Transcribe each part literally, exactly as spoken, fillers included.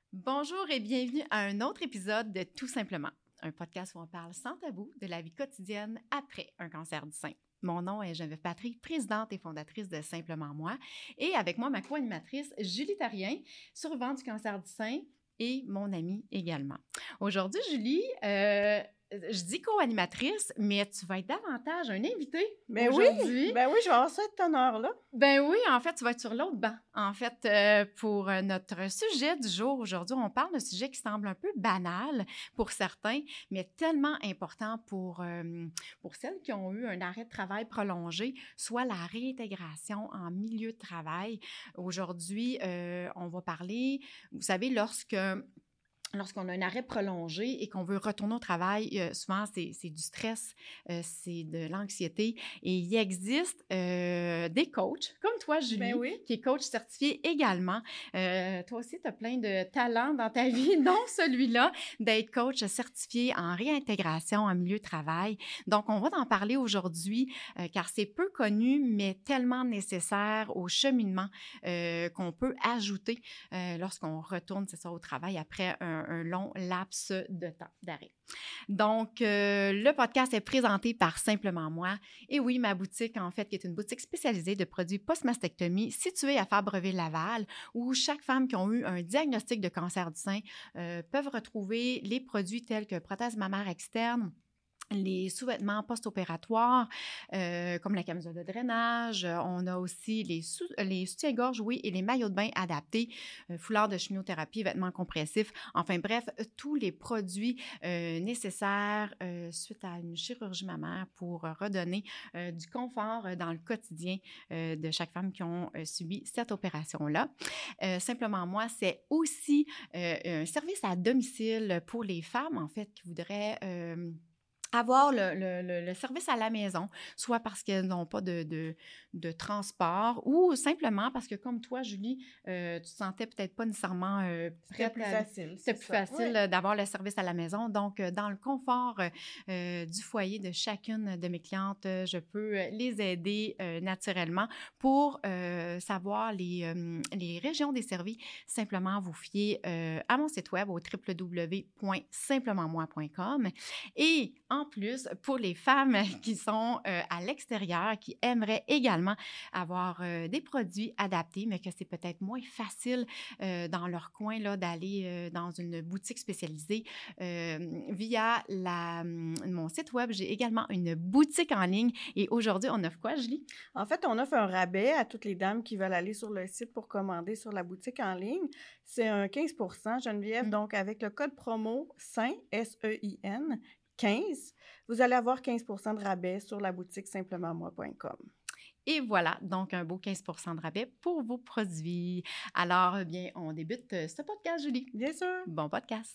Bonjour et bienvenue à un autre épisode de Tout simplement, un podcast où on parle sans tabou de la vie quotidienne après un cancer du sein. Mon nom est Geneviève Patry, présidente et fondatrice de Simplement Moi, et avec moi ma co-animatrice Julie Tharien, survivante du cancer du sein et mon amie également. Aujourd'hui, Julie, euh, je dis co-animatrice, mais tu vas être davantage un invité ben aujourd'hui. Oui, ben oui, je vais avoir cet honneur-là. Ben oui, en fait, tu vas être sur l'autre banc. En fait, euh, pour notre sujet du jour aujourd'hui, on parle d'un sujet qui semble un peu banal pour certains, mais tellement important pour, euh, pour celles qui ont eu un arrêt de travail prolongé, soit la réintégration en milieu de travail. Aujourd'hui, euh, on va parler, vous savez, lorsque... Lorsqu'on a un arrêt prolongé et qu'on veut retourner au travail, euh, souvent, c'est, c'est du stress, euh, c'est de l'anxiété. Et il existe euh, des coachs, comme toi, Julie, ben oui. qui est coach certifié également. Euh, toi aussi, tu as plein de talents dans ta vie, dont celui-là d'être coach certifié en réintégration en milieu de travail. Donc, on va en parler aujourd'hui, euh, car c'est peu connu, mais tellement nécessaire au cheminement euh, qu'on peut ajouter euh, lorsqu'on retourne, c'est ça, au travail après un un long laps de temps d'arrêt. Donc, euh, le podcast est présenté par Simplement Moi. Et oui, ma boutique, en fait, qui est une boutique spécialisée de produits post-mastectomie située à Fabreville-Laval, où chaque femme qui a eu un diagnostic de cancer du sein euh, peuvent retrouver les produits tels que prothèse mammaire externe, les sous-vêtements post-opératoires, euh, comme la camisole de drainage. On a aussi les, sous, les soutiens-gorge, oui, et les maillots de bain adaptés, euh, foulard de chimiothérapie, vêtements compressifs. Enfin bref, tous les produits euh, nécessaires euh, suite à une chirurgie mammaire pour redonner euh, du confort dans le quotidien euh, de chaque femme qui ont euh, subi cette opération-là. Euh, Simplement Moi, c'est aussi euh, un service à domicile pour les femmes, en fait, qui voudraient... Euh, avoir le, le, le service à la maison, soit parce qu'elles n'ont pas de, de, de transport ou simplement parce que, comme toi, Julie, euh, tu te sentais peut-être pas nécessairement euh, prête. C'était plus à, facile. C'était plus ça. facile ouais. d'avoir le service à la maison. Donc, dans le confort euh, du foyer de chacune de mes clientes, je peux les aider euh, naturellement pour euh, savoir les, euh, les régions desservies. Simplement, vous fiez euh, à mon site web au w w w point simplement moi point com et en plus, pour les femmes qui sont euh, à l'extérieur, qui aimeraient également avoir euh, des produits adaptés, mais que c'est peut-être moins facile euh, dans leur coin là, d'aller euh, dans une boutique spécialisée. Euh, via la, mon site web, j'ai également une boutique en ligne. Et aujourd'hui, on offre quoi, Julie? En fait, on offre un rabais à toutes les dames qui veulent aller sur le site pour commander sur la boutique en ligne. C'est un quinze pour cent, Geneviève. Mm. Donc, avec le code promo SEIN, S E I N, quinze, vous allez avoir quinze pour cent de rabais sur la boutique simplement moi point com. Et voilà, donc un beau quinze pour cent de rabais pour vos produits. Alors, bien, on débute ce podcast, Julie. Bien sûr. Bon podcast.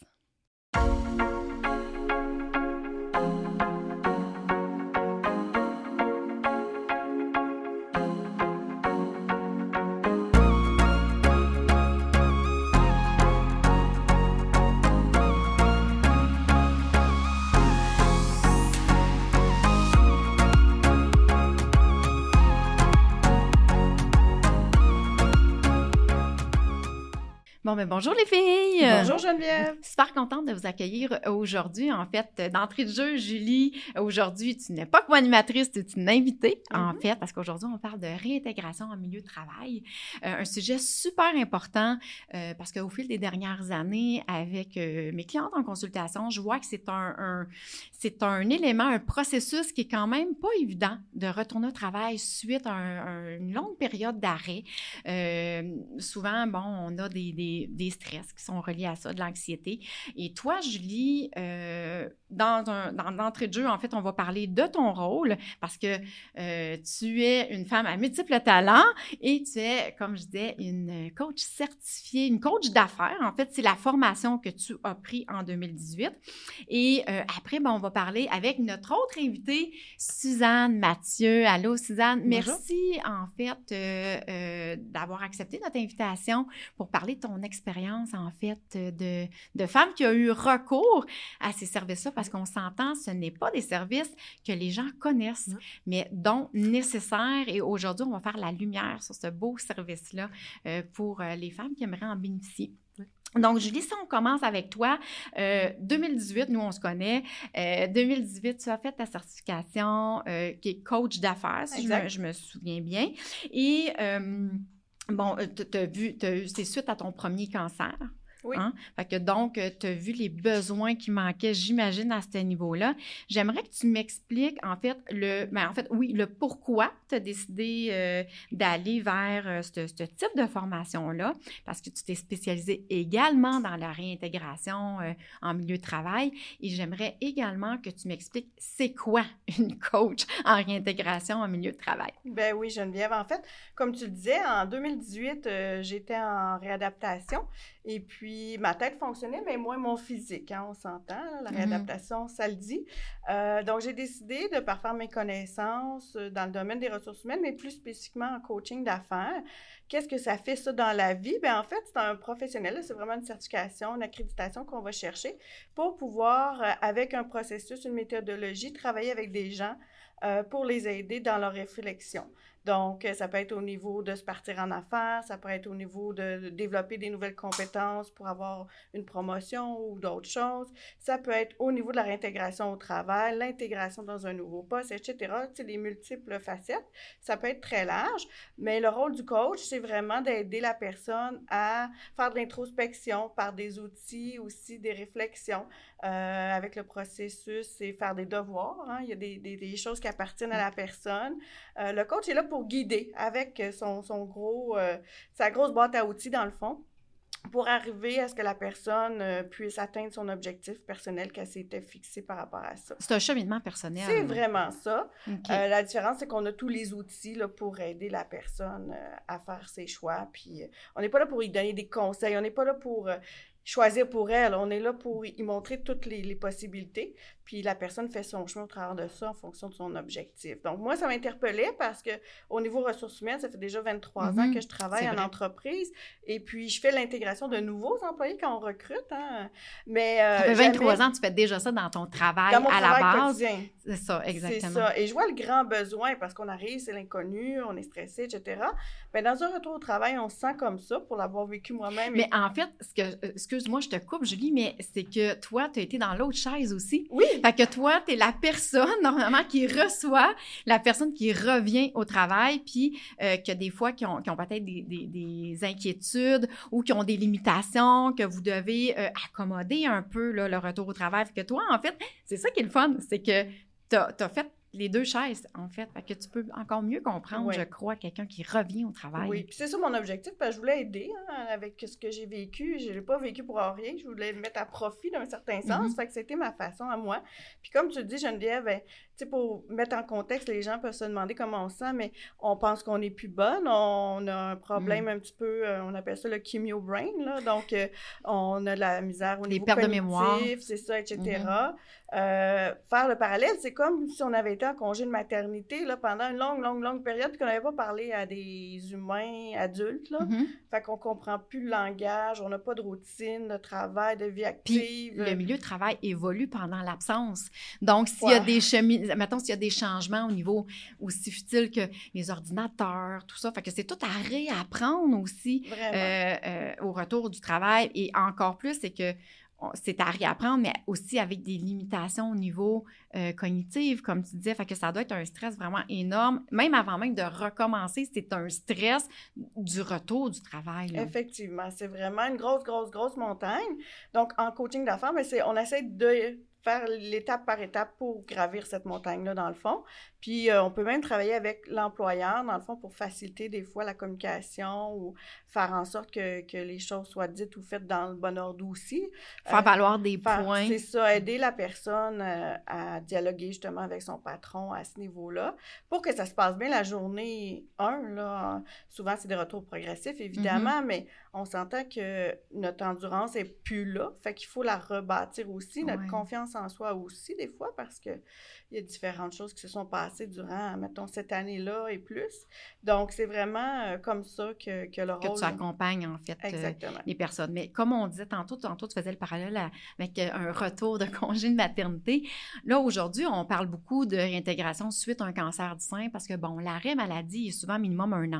Bon, ben bonjour les filles! Bonjour Geneviève! Super contente de vous accueillir aujourd'hui. En fait, d'entrée de jeu, Julie, aujourd'hui, tu n'es pas co-animatrice, tu es une invitée, mm-hmm. en fait, parce qu'aujourd'hui, on parle de réintégration en milieu de travail. Euh, un sujet super important euh, parce qu'au fil des dernières années, avec euh, mes clientes en consultation, je vois que c'est un, un, c'est un élément, un processus qui est quand même pas évident de retourner au travail suite à un, un, une longue période d'arrêt. Euh, souvent, bon, on a des, des des stress qui sont reliés à ça, de l'anxiété. Et toi, Julie, euh, dans, un, dans l'entrée de jeu, en fait, on va parler de ton rôle parce que euh, tu es une femme à multiples talents et tu es, comme je disais, une coach certifiée, une coach d'affaires. En fait, c'est la formation que tu as pris en deux mille dix-huit. Et euh, après, ben, on va parler avec notre autre invitée, Suzanne Mathieu. Allô, Suzanne. Bonjour. Merci, en fait, euh, euh, d'avoir accepté notre invitation pour parler de ton expérience, en fait, de, de femme qui a eu recours à ces services-là, parce qu'on s'entend, ce n'est pas des services que les gens connaissent, mmh. mais dont nécessaires. Et aujourd'hui, on va faire la lumière sur ce beau service-là euh, pour euh, les femmes qui aimeraient en bénéficier. Donc, Julie, si on commence avec toi, euh, deux mille dix-huit, nous, on se connaît. Euh, deux mille dix-huit, tu as fait ta certification euh, qui est coach d'affaires, si je me, je me souviens bien. Et, euh, bon, tu as vu, t'as, c'est suite à ton premier cancer. Oui. Hein? Fait que donc, tu as vu les besoins qui manquaient, j'imagine, à ce niveau-là. J'aimerais que tu m'expliques, en fait, le, ben, en fait, oui, le pourquoi tu as décidé euh, d'aller vers euh, ce, ce type de formation-là, parce que tu t'es spécialisée également dans la réintégration euh, en milieu de travail. Et j'aimerais également que tu m'expliques c'est quoi une coach en réintégration en milieu de travail. Ben oui, Geneviève. En fait, comme tu le disais, en deux mille dix-huit, euh, j'étais en réadaptation. Et puis, ma tête fonctionnait, mais moins mon physique, hein, on s'entend. La réadaptation, mm-hmm. ça le dit. Euh, donc, j'ai décidé de parfaire mes connaissances dans le domaine des ressources humaines, mais plus spécifiquement en coaching d'affaires. Qu'est-ce que ça fait, ça, dans la vie? Bien, en fait, c'est un professionnel, c'est vraiment une certification, une accréditation qu'on va chercher pour pouvoir, avec un processus, une méthodologie, travailler avec des gens euh, pour les aider dans leur réflexion. Donc, ça peut être au niveau de se partir en affaires, ça peut être au niveau de développer des nouvelles compétences pour avoir une promotion ou d'autres choses. Ça peut être au niveau de la réintégration au travail, l'intégration dans un nouveau poste, et cetera. Tu sais, les multiples facettes. Ça peut être très large, mais le rôle du coach, c'est vraiment d'aider la personne à faire de l'introspection par des outils, aussi des réflexions euh, avec le processus, c'est faire des devoirs. Hein. Il y a des, des, des choses qui appartiennent à la personne. Euh, le coach est là pour pour guider avec son, son gros, euh, sa grosse boîte à outils dans le fond pour arriver à ce que la personne euh, puisse atteindre son objectif personnel qu'elle s'était fixé par rapport à ça. C'est un cheminement personnel. C'est vraiment ça. Okay. Euh, la différence, c'est qu'on a tous les outils là, pour aider la personne euh, à faire ses choix. Puis, euh, on n'est pas là pour lui donner des conseils. On n'est pas là pour... Euh, choisir pour elle. On est là pour y montrer toutes les, les possibilités. Puis la personne fait son chemin au travers de ça en fonction de son objectif. Donc, moi, ça m'interpellait parce qu'au niveau ressources humaines, ça fait déjà vingt-trois mm-hmm. ans que je travaille en entreprise. Et puis, je fais l'intégration de nouveaux employés quand on recrute. Hein. Mais, euh, ça fait vingt-trois ans, tu fais déjà ça dans ton travail dans mon à travail la base. Quotidien. C'est ça, exactement. C'est ça. Et je vois le grand besoin parce qu'on arrive, c'est l'inconnu, on est stressé, et cetera. Bien, dans un retour au travail, on se sent comme ça pour l'avoir vécu moi-même. Mais en fait, ce que, excuse-moi, je te coupe, Julie, mais c'est que toi, tu as été dans l'autre chaise aussi. Oui. Fait que toi, tu es la personne, normalement, qui reçoit, la personne qui revient au travail, puis euh, que des fois, qui ont, qui ont peut-être des, des, des inquiétudes ou qui ont des limitations, que vous devez euh, accommoder un peu là, le retour au travail. Fait que toi, en fait, c'est ça qui est le fun, c'est que tu as fait les deux chaises, en fait. Fait que tu peux encore mieux comprendre, oui. je crois, quelqu'un qui revient au travail. Oui, puis c'est ça mon objectif, parce que je voulais aider hein, avec ce que j'ai vécu. Je ne l'ai pas vécu pour rien, je voulais le mettre à profit d'un certain sens. Mm-hmm. Fait que c'était ma façon à moi. Puis comme tu le dis, Geneviève, ben, tu sais, pour mettre en contexte, les gens peuvent se demander comment on se sent, mais on pense qu'on n'est plus bonne, on a un problème mm. un petit peu, euh, on appelle ça le chemio brain, là, donc euh, on a de la misère au les niveau pertes cognitif, de mémoire, c'est ça, et cetera. Mm-hmm. Euh, faire le parallèle, c'est comme si on avait été en congé de maternité là, pendant une longue, longue, longue période puis qu'on n'avait pas parlé à des humains adultes. Là. Mm-hmm. Fait qu'on comprend plus le langage, on n'a pas de routine, de travail, de vie active. Puis le milieu de travail évolue pendant l'absence. Donc, s'il ouais. y a des chemins, mettons, s'il y a des changements au niveau aussi futile que les ordinateurs, tout ça, fait que c'est tout à réapprendre aussi euh, euh, au retour du travail. Et encore plus, c'est que c'est à réapprendre, mais aussi avec des limitations au niveau euh, cognitif, comme tu disais. Fait que ça doit être un stress vraiment énorme. Même avant même de recommencer, c'est un stress du retour du travail. Là. Effectivement, c'est vraiment une grosse, grosse, grosse montagne. Donc, en coaching d'affaires, mais c'est, on essaie de faire l'étape par étape pour gravir cette montagne-là, dans le fond. Puis, euh, on peut même travailler avec l'employeur, dans le fond, pour faciliter des fois la communication ou faire en sorte que, que les choses soient dites ou faites dans le bon ordre aussi. Faire euh, valoir des faire, points. C'est ça, aider la personne euh, à dialoguer justement avec son patron à ce niveau-là pour que ça se passe bien la journée un. Là, souvent, c'est des retours progressifs, évidemment, mm-hmm. mais on s'entend que notre endurance n'est plus là. Fait qu'il faut la rebâtir aussi, notre ouais. confiance en soi aussi, des fois, parce que il y a différentes choses qui se sont passées durant, mettons, cette année-là et plus. Donc, c'est vraiment euh, comme ça que, que le rôle... Que tu accompagnes, en fait, euh, les personnes. Mais comme on disait tantôt, tantôt, tu faisais le parallèle à, avec un retour de congé de maternité. Là, aujourd'hui, on parle beaucoup de réintégration suite à un cancer du sein parce que, bon, l'arrêt maladie est souvent minimum un an.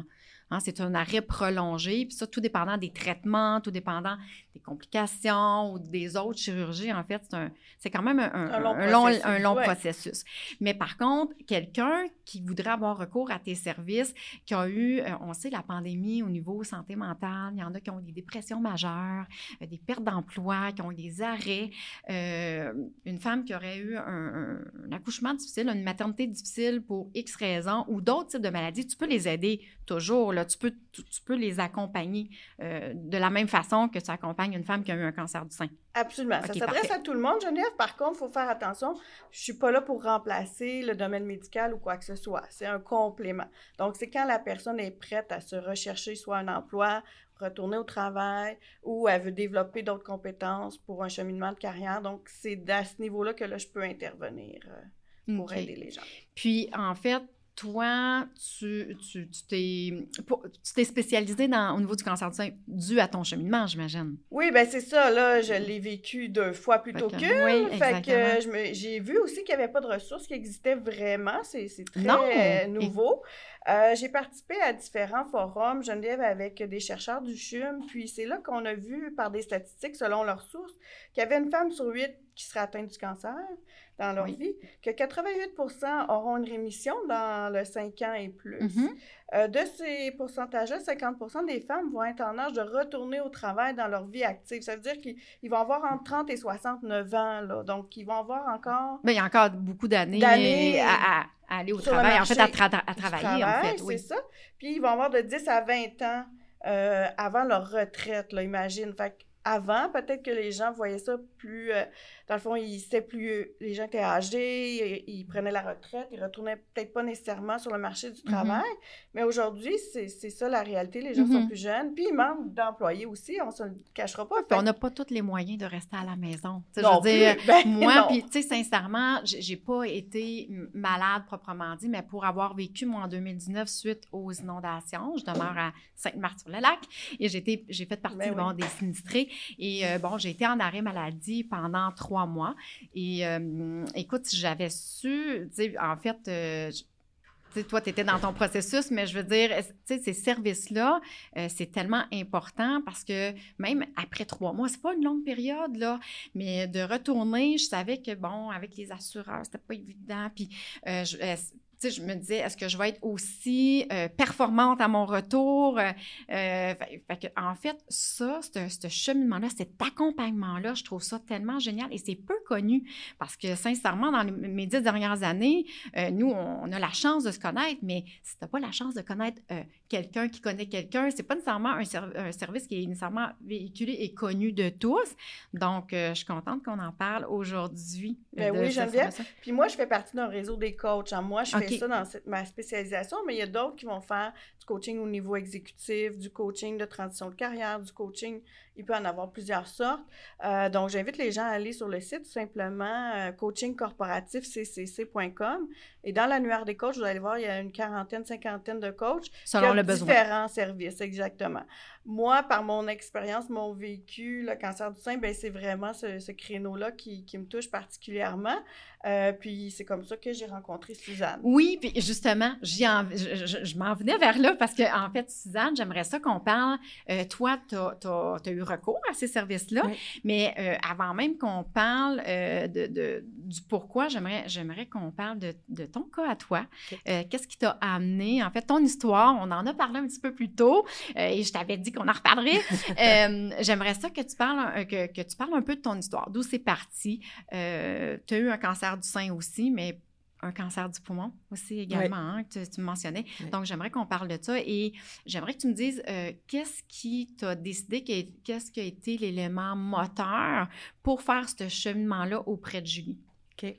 Hein, c'est un arrêt prolongé, puis ça, tout dépendant des traitements, tout dépendant des complications ou des autres chirurgies, en fait, c'est, un, c'est quand même un, un, un long, un long, processus, un long ouais. processus. Mais par contre, quelqu'un qui voudrait avoir recours à tes services, qui a eu, euh, on sait, la pandémie au niveau santé mentale, il y en a qui ont des dépressions majeures, euh, des pertes d'emploi, qui ont des arrêts, euh, une femme qui aurait eu un, un, un accouchement difficile, une maternité difficile pour X raisons ou d'autres types de maladies, tu peux les aider toujours, là, tu peux, tu, tu peux les accompagner euh, de la même façon que tu accompagnes une femme qui a eu un cancer du sein. Absolument. Okay, ça s'adresse parfait. à tout le monde, Geneviève. Par contre, il faut faire attention. Je ne suis pas là pour remplacer le domaine médical ou quoi que ce soit. C'est un complément. Donc, c'est quand la personne est prête à se rechercher soit un emploi, retourner au travail ou elle veut développer d'autres compétences pour un cheminement de carrière. Donc, c'est à ce niveau-là que là, je peux intervenir euh, pour okay. aider les gens. Puis, en fait, toi, tu, tu, tu, t'es, tu t'es spécialisée dans, au niveau du cancer du sein dû à ton cheminement, j'imagine. Oui, bien c'est ça. Là, je l'ai vécu deux fois plutôt qu'une. Oui, fait que je me, j'ai vu aussi qu'il n'y avait pas de ressources qui existaient vraiment. C'est, c'est très non. Euh, nouveau. Et... Euh, j'ai participé à différents forums, Geneviève, avec des chercheurs du C H U M. Puis c'est là qu'on a vu, par des statistiques, selon leurs sources, qu'il y avait une femme sur huit qui serait atteinte du cancer dans leur oui. vie, que quatre-vingt-huit pour cent auront une rémission dans le cinq ans et plus. Mm-hmm. Euh, de ces pourcentages-là, cinquante pour cent des femmes vont être en âge de retourner au travail dans leur vie active. Ça veut dire qu'ils ils vont avoir entre trente et soixante-neuf ans, là. Donc, ils vont avoir encore... Bien, il y a encore beaucoup d'années, d'années à, à, à aller au travail, en fait, à, tra- à travailler, travail, en fait. Oui, c'est ça. Puis, ils vont avoir de dix à vingt ans euh, avant leur retraite, là, imagine. Fait avant, peut-être que les gens voyaient ça plus... Euh, dans le fond, ils étaient plus... Les gens étaient âgés, ils, ils prenaient la retraite, ils retournaient peut-être pas nécessairement sur le marché du travail. Mm-hmm. Mais aujourd'hui, c'est, c'est ça la réalité. Les gens mm-hmm. sont plus jeunes. Puis, ils manquent d'employés aussi, on se le cachera pas. Puis, on n'a pas tous les moyens de rester à la maison. T'sais, non je veux dire, plus. Ben, moi, puis, tu sais, sincèrement, j'ai, j'ai pas été malade proprement dit, mais pour avoir vécu, moi, en deux mille dix-neuf, suite aux inondations, je demeure à Sainte-Marthe-sur-le-Lac et j'ai, été, j'ai fait partie ben, bon, oui. des sinistrés. Et euh, bon, j'ai été en arrêt maladie pendant trois mois. Et euh, écoute, si j'avais su, tu sais, en fait, euh, tu sais, toi, tu étais dans ton processus, mais je veux dire, tu sais, ces services-là, euh, c'est tellement important parce que même après trois mois, c'est pas une longue période, là, mais de retourner, je savais que, bon, avec les assureurs, c'était pas évident. Puis, euh, je, euh, tu sais, je me disais, est-ce que je vais être aussi euh, performante à mon retour? Euh, fait, fait que, en fait, ça, ce cheminement-là, cet accompagnement-là, je trouve ça tellement génial et c'est peu connu parce que, sincèrement, dans les, mes dix dernières années, euh, nous, on, on a la chance de se connaître, mais si tu n'as pas la chance de connaître euh, quelqu'un qui connaît quelqu'un, c'est pas nécessairement un, ser- un service qui est nécessairement véhiculé et connu de tous. Donc, euh, je suis contente qu'on en parle aujourd'hui. Ben oui, Geneviève. Puis moi, je fais partie d'un réseau des coachs. En moi, je okay. fais ça dans cette, ma spécialisation, mais il y a d'autres qui vont faire du coaching au niveau exécutif, du coaching de transition de carrière, du coaching, il peut en avoir plusieurs sortes. Euh, donc, j'invite les gens à aller sur le site, tout simplement, euh, coaching corporatif c c c point com. Et dans l'annuaire des coachs, vous allez voir, il y a une quarantaine, cinquantaine de coachs selon qui le ont besoin. Différents services, exactement. Moi, par mon expérience, mon vécu, le cancer du sein, ben c'est vraiment ce, ce créneau-là qui, qui me touche particulièrement. Euh, puis c'est comme ça que j'ai rencontré Suzanne. Oui, puis justement, j'y en, je, je, je m'en venais vers là parce que en fait, Suzanne, j'aimerais ça qu'on parle. Euh, toi, tu as eu recours à ces services-là, oui. mais euh, avant même qu'on parle euh, de, de, du pourquoi, j'aimerais, j'aimerais qu'on parle de, de ton cas à toi. Okay. Euh, qu'est-ce qui t'a amené? En fait, ton histoire, on en a parlé un petit peu plus tôt euh, et je t'avais dit qu'on en reparlerait. euh, j'aimerais ça que tu parles, que, que tu parles un peu de ton histoire, d'où c'est parti. Euh, tu as eu un cancer du sein aussi, mais un cancer du poumon aussi également, oui. hein, que tu, tu me mentionnais. Oui. Donc, j'aimerais qu'on parle de ça et j'aimerais que tu me dises euh, qu'est-ce qui t'a décidé, qu'est-ce qui a été l'élément moteur pour faire ce cheminement-là auprès de Julie? OK.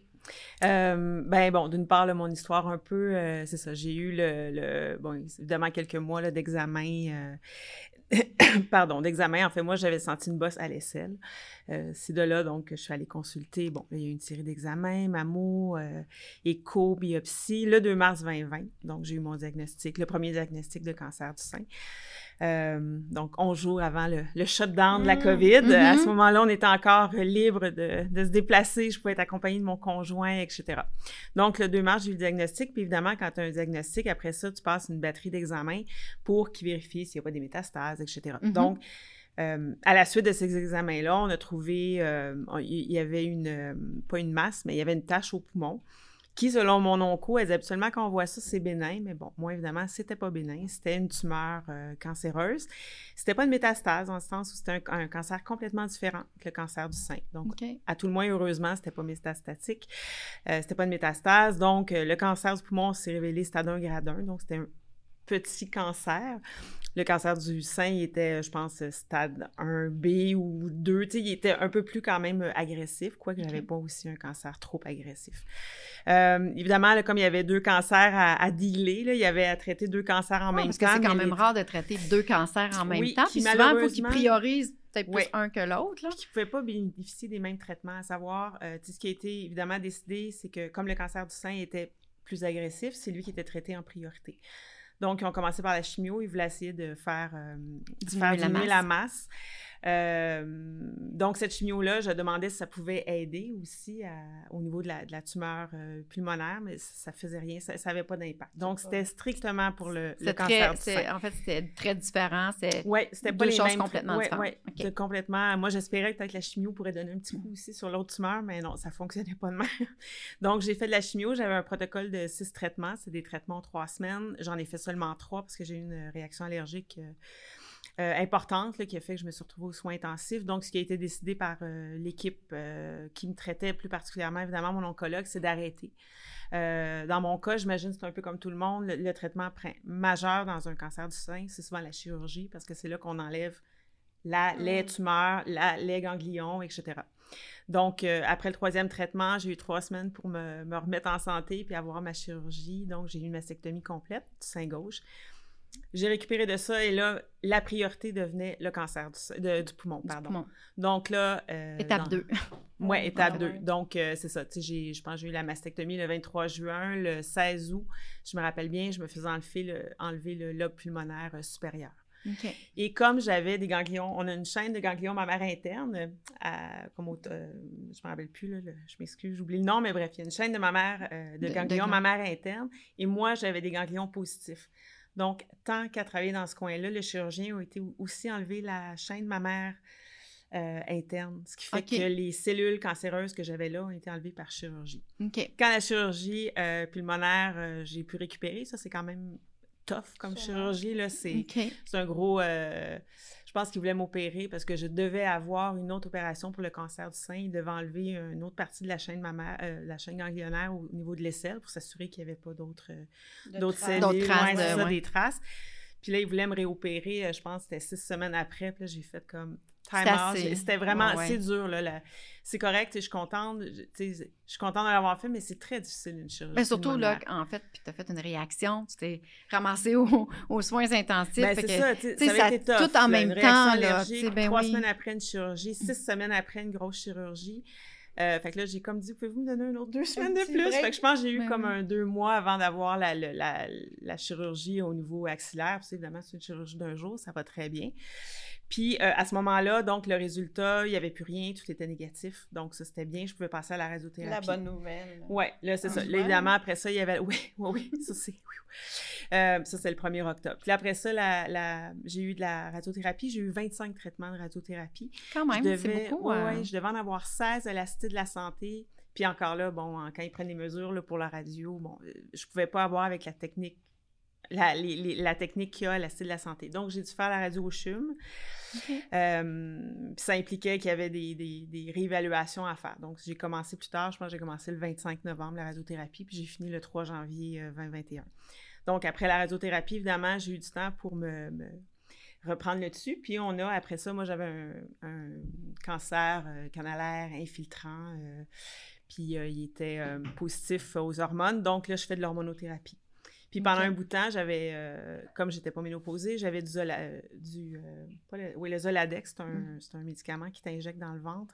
Euh, ben bon, d'une part, là, mon histoire un peu, euh, c'est ça, j'ai eu le, le bon, évidemment quelques mois là, d'examen, euh, pardon, d'examen. En fait, moi, j'avais senti une bosse à l'aisselle. Euh, c'est de là, donc, que je suis allée consulter. Bon, il y a eu une série d'examens, mammo, euh, écho, biopsie, le deux mars vingt vingt. Donc, j'ai eu mon diagnostic, le premier diagnostic de cancer du sein. Euh, donc, onze jours avant le, le shutdown de la Mmh. COVID. Mhm. À ce moment-là, on était encore libre de, de se déplacer. Je pouvais être accompagnée de mon conjoint, et cetera. Donc, le deux mars, j'ai eu le diagnostic. Puis évidemment, quand tu as un diagnostic, après ça, tu passes une batterie d'examens pour qu'ils vérifient s'il n'y a pas des métastases, et cetera. Mhm. Donc, euh, à la suite de ces examens-là, on a trouvé, euh, il y avait une, euh, pas une masse, mais il y avait une tache au poumon qui, selon mon onco, elle dit habituellement quand on voit ça, c'est bénin, mais bon, moi, évidemment, c'était pas bénin, c'était une tumeur euh, cancéreuse. C'était pas une métastase, dans le sens où c'était un, un cancer complètement différent que le cancer du sein. Donc, OK. à tout le moins, heureusement, c'était pas métastatique, euh, c'était pas une métastase. Donc, euh, le cancer du poumon s'est révélé stade un, grade un, donc c'était un petit cancer. Le cancer du sein, il était, je pense, stade un B ou deux. Tu sais, il était un peu plus quand même agressif, quoique Okay. j'avais pas aussi un cancer trop agressif. Euh, évidemment, là, comme il y avait deux cancers à, à dealer, là, il y avait à traiter deux cancers en Ah, même parce temps. que c'est quand mais même les- rare de traiter deux cancers en même Oui, temps. qui Puis souvent, il faut qu'ils malheureusement- priorisent peut-être plus Oui. un que l'autre. là. Puis qui ne pouvaient pas bénéficier des mêmes traitements, à savoir, euh, tu sais, ce qui a été évidemment décidé, c'est que comme le cancer du sein était plus agressif, c'est lui qui était traité en priorité. Donc, ils ont commencé par la chimio, ils voulaient essayer de faire, euh, de Diminuer faire la diminuer masse. la masse. Euh, donc, cette chimio-là, je demandais si ça pouvait aider aussi à- au niveau de la, de la tumeur euh, pulmonaire, mais ça ne faisait rien, ça n'avait pas d'impact. Donc, C'est c'était pas- strictement pour le, le C'est cancer très, du c'est- sein. en fait, c'était très différent. C'est Oui, c'était deux pas les choses mêmes... complètement ouais, différentes. ouais, OK. c'est complètement... Moi, j'espérais que peut-être la chimio pourrait donner un petit coup aussi sur l'autre tumeur, mais non, ça fonctionnait pas de même. Donc, j'ai fait de la chimio. J'avais un protocole de six traitements. C'est des traitements en trois semaines. J'en ai fait seulement trois parce que j'ai eu une réaction allergique euh, euh, importante là, qui a fait que je me suis retrouvée aux soins intensifs. Donc, ce qui a été décidé par euh, l'équipe euh, qui me traitait plus particulièrement, évidemment, mon oncologue, c'est d'arrêter. Euh, dans mon cas, j'imagine que c'est un peu comme tout le monde. Le, le traitement pr- majeur dans un cancer du sein, c'est souvent la chirurgie parce que c'est là qu'on enlève la, les Mm. tumeurs, la, les ganglions, et cetera. Donc, euh, après le troisième traitement, j'ai eu trois semaines pour me, me remettre en santé puis avoir ma chirurgie. Donc, j'ai eu une mastectomie complète du sein gauche. J'ai récupéré de ça et là, la priorité devenait le cancer du, sein- de- du poumon. Du Pardon. poumon. Donc là... euh, Étape dans- deux. Oui, Oh, étape ah deux. ouais. Donc, euh, c'est ça. Tu sais, j'ai- je pense que j'ai eu la mastectomie le vingt-trois juin. Le seize août, je me rappelle bien, je me faisais enlever le, enlever le lobe pulmonaire euh, supérieur. OK. Et comme j'avais des ganglions, on a une chaîne de ganglions mammaires internes, à, comme au, euh, je me rappelle plus, là, le- je m'excuse, j'oublie le nom, mais bref, il y a une chaîne de mammaires, euh, de, De- de ganglions gland- mammaires internes, et moi, j'avais des ganglions positifs. Donc, tant qu'à travailler dans ce coin-là, le chirurgien a été aussi enlevé la chaîne mammaire euh, interne, ce qui fait OK. que les cellules cancéreuses que j'avais là ont été enlevées par chirurgie. OK. Quand la chirurgie euh, pulmonaire, euh, j'ai pu récupérer, ça, c'est quand même tough comme Sûrement. chirurgie, là, c'est... OK. C'est un gros... euh, je pense qu'il voulait m'opérer parce que je devais avoir une autre opération pour le cancer du sein. Il devait enlever une autre partie de la chaîne mammaire, euh, la chaîne ganglionnaire au niveau de l'aisselle pour s'assurer qu'il n'y avait pas d'autres euh, De d'autres traces. cellules. D'autres traces Ouais, de- c'est ça, ouais. des traces. Puis là, il voulait me réopérer, euh, je pense que c'était six semaines après. Puis là, j'ai fait comme time C'est out. assez. C'était vraiment Ouais, ouais. assez dur, là. la- C'est correct, je suis contente. Je tu sais, je suis contente de l'avoir fait, mais c'est très difficile, une chirurgie Mais surtout, là, pulmonaire. en fait, puis tu as fait une réaction, tu t'es ramassé au- aux soins intensifs. Ben, fait c'est que- ça, tu sais, tu sais, ça avait ça- été tough, tout en là, même une réaction temps, là, allergique, tu sais, ben trois oui. semaines après une chirurgie, six semaines après une grosse chirurgie. Euh, fait que là, j'ai comme dit, pouvez-vous me donner une autre deux semaines de petit plus? break. Fait que je pense que j'ai eu Ben comme oui. un deux mois avant d'avoir la, la, la, la chirurgie au niveau axillaire. Puis évidemment, c'est une chirurgie d'un jour, ça va très bien. Puis euh, à ce moment-là, donc le résultat, il n'y avait plus rien, tout était négatif. Donc ça, c'était bien, je pouvais passer à la radiothérapie. La bonne nouvelle. Oui, là, c'est ça. Là, Ouais. évidemment, après ça, il y avait... Oui, oui, oui, ça, c'est... oui, oui. Euh, ça, c'est le premier octobre. Puis après ça, la, la... j'ai eu de la radiothérapie. J'ai eu vingt-cinq traitements de radiothérapie. Quand même, je c'est devais... beaucoup. ouais, euh, ouais, je devais en avoir seize à la Cité de la Santé. Puis encore là, bon, quand ils prennent les mesures là, pour la radio, bon, euh, je pouvais pas avoir avec la technique la, les, les, la technique qu'il y a à la Cité de la Santé. Donc, j'ai dû faire la radio au C H U M. OK. Euh, puis ça impliquait qu'il y avait des, des, des réévaluations à faire. Donc, j'ai commencé plus tard, je pense que j'ai commencé le vingt-cinq novembre, la radiothérapie, puis j'ai fini le trois janvier euh, vingt vingt et un. Donc, après la radiothérapie, évidemment, j'ai eu du temps pour me, me reprendre le dessus. Puis on a, après ça, moi, j'avais un, un cancer euh, canalaire infiltrant, euh, puis euh, il était euh, positif aux hormones. Donc là, je fais de l'hormonothérapie. Puis pendant Okay. un bout de temps, j'avais, euh, comme j'étais pas ménopausée, j'avais du, Zola, du euh, pas le, oui, le Zoladex, c'est un, mm. c'est un médicament qui t'injecte dans le ventre.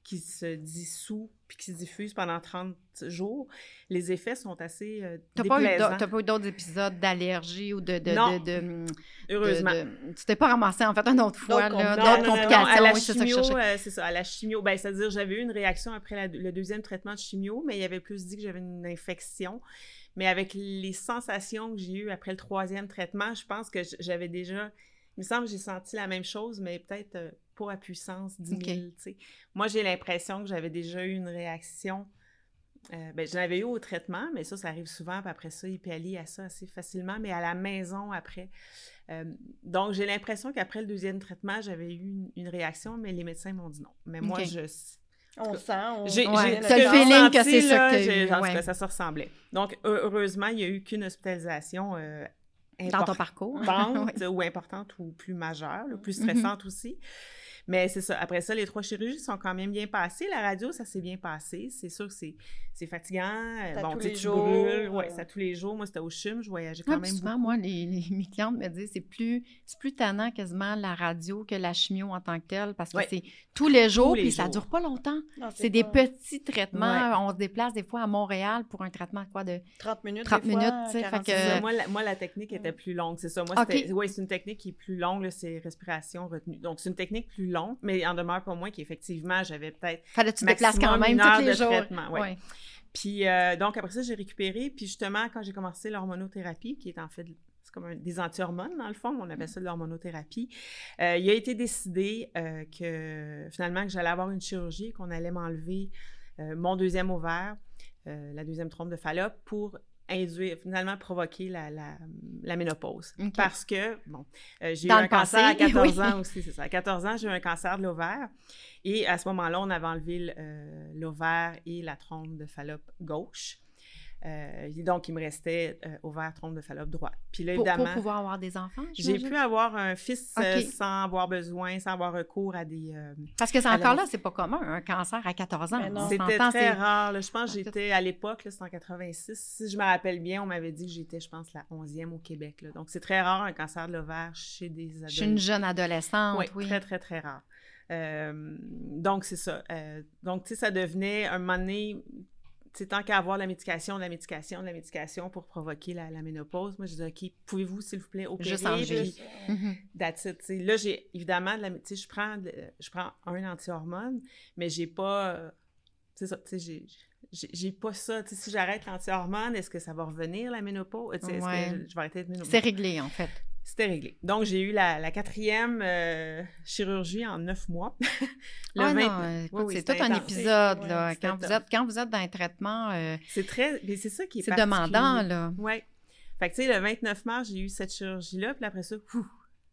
qui se dissout puis qui se diffuse pendant trente jours, les effets sont assez euh, t'as déplaisants. Pas eu t'as pas eu d'autres épisodes d'allergie ou de... de, non, de, de, heureusement. De, de, tu t'es pas ramassé, en fait, une autre fois, d'autres, là, non, d'autres non, complications. Non, à la oui, c'est chimio, ça que je euh, c'est ça, à la chimio, ben, c'est-à-dire j'avais eu une réaction après la, le deuxième traitement de chimio, mais il avait plus dit que j'avais une infection. Mais avec les sensations que j'ai eues après le troisième traitement, je pense que j'avais déjà... Il me semble que j'ai senti la même chose, mais peut-être euh, pour à puissance dix mille, okay. tu sais. Moi, j'ai l'impression que j'avais déjà eu une réaction. Euh, ben, je l'avais eu au traitement, mais ça, ça arrive souvent. Puis après ça, il pallie à ça assez facilement, mais à la maison après. Euh, donc, j'ai l'impression qu'après le deuxième traitement, j'avais eu une, une réaction, mais les médecins m'ont dit non. Mais moi, okay. je... On sent, on... J'ai, ouais. j'ai, t'as le feeling que c'est là, ça que t'as eu. En tout ouais. cas, ça se ressemblait. Donc, heureusement, il n'y a eu qu'une hospitalisation euh, dans ton parcours. ouais. ou importante ou plus majeure, là, plus stressante mm-hmm. aussi. Mais c'est ça. Après ça, les trois chirurgies sont quand même bien passées. La radio, ça s'est bien passé. C'est sûr que c'est, c'est fatigant. C'est bon, tous tu les tu jours. brûles. Ouais, c'est à tous les jours. Moi, c'était au C H U M. Je voyageais quand ah, même souvent, beaucoup. moi, les, les, mes clientes me disent c'est plus, c'est plus tannant quasiment la radio que la chimio en tant que telle parce que ouais. c'est tous les jours puis ça dure pas longtemps. Non, c'est c'est pas... des petits traitements. Ouais. On se déplace des fois à Montréal pour un traitement quoi de trente minutes. trente minutes, tu sais. Que... Moi, la, moi, la technique était plus longue. C'est ça. Moi, okay. oui, c'est une technique qui est plus longue. Là, c'est respiration retenue. Donc, c'est une technique plus longue, mais en demeure pas moins qu'effectivement, j'avais peut-être fallait que tu te déplaces quand même tous les jours. Traitement, ouais. Ouais. Puis, euh, donc, après ça, j'ai récupéré. Puis, justement, quand j'ai commencé l'hormonothérapie, qui est en fait, c'est comme un, des anti-hormones, dans le fond, on appelle ça de l'hormonothérapie, euh, il a été décidé euh, que, finalement, que j'allais avoir une chirurgie et qu'on allait m'enlever euh, mon deuxième ovaire, euh, la deuxième trompe de Fallope, pour induire, finalement, provoquer la, la, la ménopause. Okay. Parce que, bon, euh, j'ai Dans eu un cancer passé, à quatorze oui. ans aussi, c'est ça. À quatorze ans, j'ai eu un cancer de l'ovaire. Et à ce moment-là, on avait enlevé euh, l'ovaire et la trompe de Fallope gauche. Euh, et donc, il me restait euh, ovaire, trompe de Fallope droite. Puis là, pour, évidemment... Pour pouvoir avoir des enfants, j'ai pu avoir un fils okay. euh, sans avoir besoin, sans avoir recours à des... Euh, Parce que c'est encore la... là, c'est pas commun, un cancer à quatorze ans. Non, c'était très c'est... rare. Là, je pense que j'étais, à l'époque, là, c'était en quatre-vingt-six. Si je me rappelle bien, on m'avait dit que j'étais, je pense, la onzième au Québec. Là. Donc, c'est très rare, un cancer de l'ovaire chez des adolescents. Chez une jeune adolescente, oui. Oui, très, très, très rare. Euh, donc, c'est ça. Euh, donc, tu sais, ça devenait, un moment donné... C'est tant qu'à avoir la médication, de la médication, de la médication pour provoquer la, la ménopause. Moi, je dis, OK, pouvez-vous, s'il vous plaît, opérer? Juste en puis, mm-hmm. that's it. T'sais, là, j'ai évidemment, de la, je prends, de, je prends un anti-hormone, mais j'ai pas, euh, c'est ça, tu sais, j'ai, j'ai, j'ai pas ça. Si j'arrête l'anti-hormone, est-ce que ça va revenir, la ménopause? Est-ce ouais. que je vais arrêter de ménopause? C'est réglé, en fait. C'était réglé. Donc, j'ai eu la, la quatrième euh, chirurgie en neuf mois. le ah vingt... non, écoute, oui, c'est tout un épisode, ouais, là. Quand vous, êtes, quand vous êtes dans un traitement... Euh, c'est très... Mais c'est ça qui est C'est demandant, là. Oui. Fait que, tu sais, le vingt-neuf mars, j'ai eu cette chirurgie-là, puis après ça, ouf,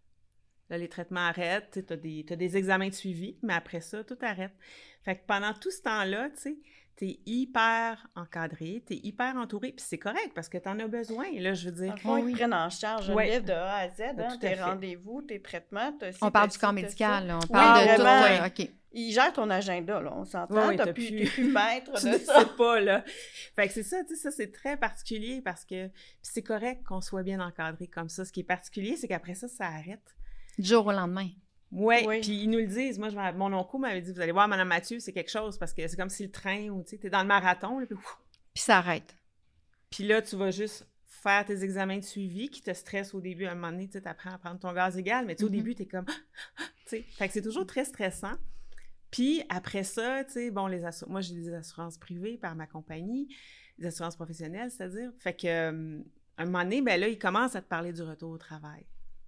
là, les traitements arrêtent, tu as des, t'as des examens de suivi, mais après ça, tout arrête. Fait que pendant tout ce temps-là, tu sais, t'es hyper encadré, t'es hyper entouré, puis c'est correct parce que t'en as besoin, là, je veux dire. En fond, oui. ils prennent en charge ouais. un livre de A à Z, hein, tes fait. rendez-vous, tes traitements. Ci, on parle du corps médical, là, on parle oui, de vraiment, tout. Ouais, OK. Ils gèrent ton agenda, là, on s'entend, oui, t'as t'as plus, plus... t'es plus maître de tu ça. sais pas, là. Fait que c'est ça, tu sais, ça, c'est très particulier parce que puis c'est correct qu'on soit bien encadré comme ça. Ce qui est particulier, c'est qu'après ça, ça arrête. Du jour au lendemain. Ouais, oui, puis ils nous le disent. Moi, je, mon oncle m'avait dit, vous allez voir, Madame Mathieu, c'est quelque chose, parce que c'est comme si le train, ou tu sais, t'es dans le marathon, là, puis... Puis ça arrête. Puis là, tu vas juste faire tes examens de suivi qui te stressent au début. À un moment donné, tu apprends à prendre ton gaz égal, mais tu sais, mm-hmm. au début, t'es comme... tu sais, fait que c'est toujours très stressant. Puis après ça, tu sais, bon, les assu- moi, j'ai des assurances privées par ma compagnie, des assurances professionnelles, c'est-à-dire. Fait que, euh, un moment donné, ben là, ils commencent à te parler du retour au travail.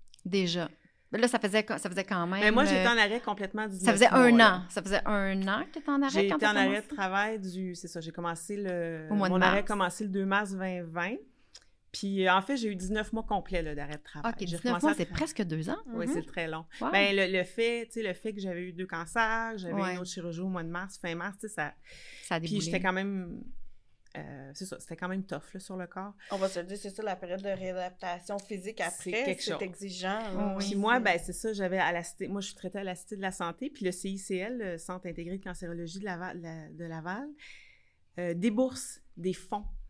Déjà. Là, ça faisait, ça faisait quand même... Mais moi, j'étais en arrêt complètement dix-neuf Ça faisait mois, un là. an. Ça faisait un an que tu étais en arrêt j'ai quand été en t'as arrêt commencé? de travail du... C'est ça, j'ai commencé le... Au mois de Mon mars. arrêt a commencé le deux mars vingt vingt. Puis, en fait, j'ai eu dix-neuf mois complets là, d'arrêt de travail. OK, dix-neuf mois, c'est tra... presque deux ans. Oui, mm-hmm. c'est très long. Wow. Bien, le, le fait, tu sais, le fait que j'avais eu deux cancers, j'avais ouais. une autre chirurgie au mois de mars, fin mars, tu sais, ça... Ça a déboulé. Puis, j'étais quand même... Euh, c'est ça, c'était quand même tough là, sur le corps. On va se dire, c'est ça, la période de réadaptation physique après, c'est, quelque c'est chose. exigeant. Oh, oui. Puis moi, ben c'est ça, j'avais à la cité, moi je suis traitée à la Cité de la Santé, puis le C I C L, le Centre intégré de cancérologie de Laval, de Laval euh, débourse des fonds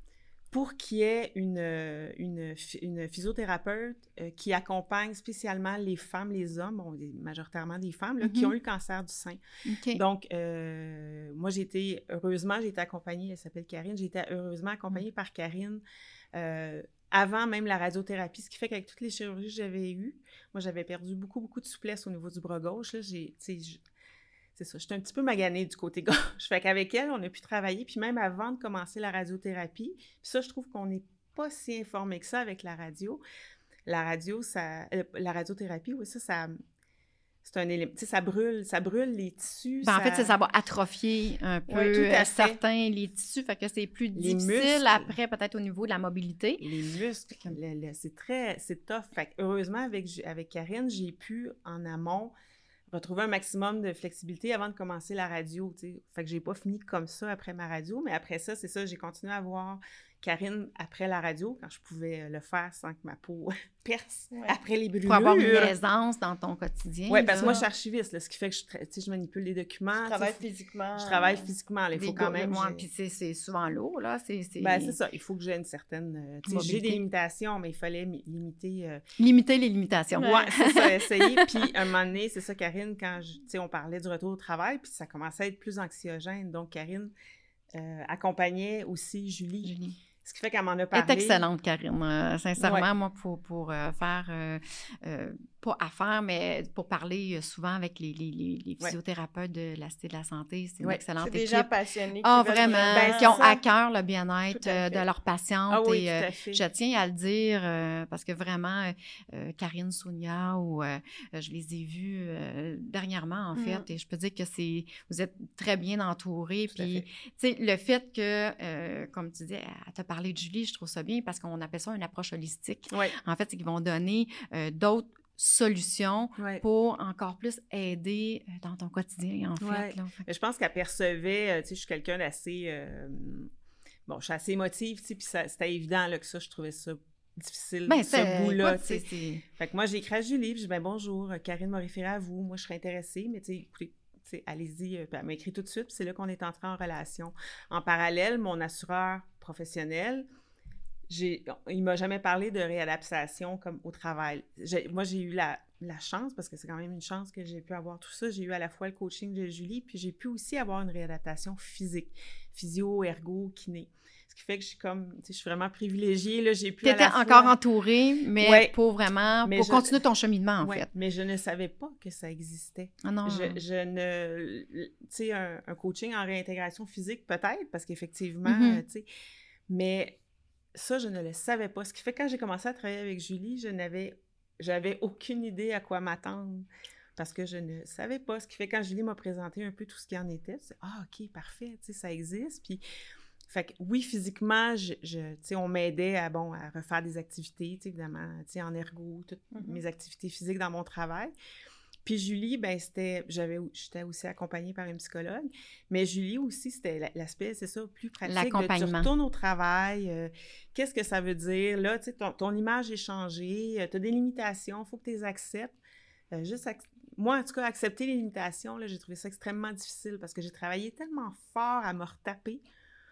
pour qu'il y ait une, une, une physiothérapeute euh, qui accompagne spécialement les femmes, les hommes, bon, majoritairement des femmes, là, mm-hmm. qui ont eu le cancer du sein. Okay. Donc, euh, moi, j'ai été, heureusement, j'ai été accompagnée, elle s'appelle Karine, j'ai été heureusement accompagnée mm-hmm. par Karine euh, avant même la radiothérapie, ce qui fait qu'avec toutes les chirurgies que j'avais eues, moi, j'avais perdu beaucoup, beaucoup de souplesse au niveau du bras gauche, là, j'ai, tu sais, c'est ça, j'étais un petit peu maganée du côté gauche. Fait qu'avec elle, on a pu travailler, puis même avant de commencer la radiothérapie, puis ça, je trouve qu'on n'est pas si informé que ça avec la radio. La radio, ça... Euh, la radiothérapie, oui, ça, ça... C'est un élément... Tu sais, ça brûle, ça brûle les tissus. Ben, ça... En fait, ça, ça va atrophier un peu oui, tout à certains, les tissus, fait que c'est plus les difficile muscles, après, peut-être au niveau de la mobilité. Les muscles, le, le, c'est très... C'est tough. Fait que heureusement, avec, avec Karine, j'ai pu, en amont, retrouver un maximum de flexibilité avant de commencer la radio, tu sais. Fait que j'ai pas fini comme ça après ma radio, mais après ça, c'est ça, j'ai continué à voir Karine après la radio, quand je pouvais le faire sans que ma peau perce ouais. après les brûlures. Pour avoir une aisance dans ton quotidien. Oui, parce que moi, je suis archiviste, là, ce qui fait que je, je manipule les documents. Tu travailles physiquement. Je travaille physiquement, là, il faut quand même... Puis c'est souvent lourd, là. C'est, c'est... Ben, c'est ça, il faut que j'ai une certaine... Tu sais, j'ai des limitations, mais il fallait limiter... Euh... Limiter les limitations. Oui, ouais, c'est ça, essayer. Puis, un moment donné, c'est ça, Karine, quand, tu sais, on parlait du retour au travail, puis ça commençait à être plus anxiogène. Donc, Karine euh, accompagnait aussi Julie. Julie. Ce qui fait qu'elle m'en a parlé. Elle est excellente, Karine. Euh, sincèrement, ouais. moi, pour, pour euh, faire, euh, euh, pas affaire, mais pour parler souvent avec les, les, les physiothérapeutes ouais. de la Cité de la Santé, c'est une ouais. excellente c'est équipe. C'est des gens passionnés. Ah, oh, vraiment, ben, qui ont ça. à cœur le bien-être euh, de leurs patientes. Ah, oui, et, tout à fait. Je tiens à le dire, euh, parce que vraiment, euh, Karine, Sonia, ou, euh, je les ai vus euh, dernièrement, en mm. fait, et je peux dire que c'est, vous êtes très bien entourés. Puis, tu sais, le fait que, euh, comme tu dis, elle t'a parlé de Julie, je trouve ça bien parce qu'on appelle ça une approche holistique. Oui. En fait, c'est qu'ils vont donner euh, d'autres solutions ouais. pour encore plus aider dans ton quotidien, en ouais. fait. Là. Je pense qu'elle percevait, tu sais, je suis quelqu'un d'assez... Euh, bon, je suis assez émotive, tu sais, puis c'était évident là, que ça, je trouvais ça difficile, ben, ce bout-là, tu sais. C'est... Fait que moi, j'ai écrit à Julie, puis je dis, ben bonjour, Karine m'a référé à vous, moi, je serais intéressée, mais tu sais, écoutez, T'sais, allez-y, euh, elle m'a écrit tout de suite, puis c'est là qu'on est entré en relation. En parallèle, mon assureur professionnel, j'ai, il m'a jamais parlé de réadaptation comme au travail. J'ai, moi, j'ai eu la, la chance, parce que c'est quand même une chance que j'ai pu avoir tout ça, j'ai eu à la fois le coaching de Julie, puis j'ai pu aussi avoir une réadaptation physique, physio, ergo, kiné. Ce qui fait que je suis comme, tu sais, je suis vraiment privilégiée, là, j'ai pu T'étais à la fois... encore entourée, mais ouais, pour vraiment, pour je... continuer ton cheminement, en ouais, fait. mais je ne savais pas que ça existait. Ah non. Je, je ne, tu sais, un, un coaching en réintégration physique, peut-être, parce qu'effectivement, mm-hmm. euh, tu sais, mais ça, je ne le savais pas. Ce qui fait que quand j'ai commencé à travailler avec Julie, je n'avais, j'avais aucune idée à quoi m'attendre. Parce que je ne savais pas. Ce qui fait que quand Julie m'a présenté un peu tout ce qui en était, c'est « Ah, OK, parfait, tu sais, ça existe. » Puis, fait que oui, physiquement, je, je, tu sais, on m'aidait à, bon, à refaire des activités, tu sais, évidemment, tu sais, en ergo, toutes mm-hmm. mes activités physiques dans mon travail. Puis Julie, ben c'était, j'avais, j'étais aussi accompagnée par une psychologue, mais Julie aussi, c'était l'aspect, c'est ça, plus pratique. L'accompagnement. De, tu retournes au travail, euh, qu'est-ce que ça veut dire? Là, tu sais, ton, ton image est changée, euh, tu as des limitations, il faut que tu les acceptes. Euh, juste, ac- moi, en tout cas, accepter les limitations, là, j'ai trouvé ça extrêmement difficile parce que j'ai travaillé tellement fort à me retaper.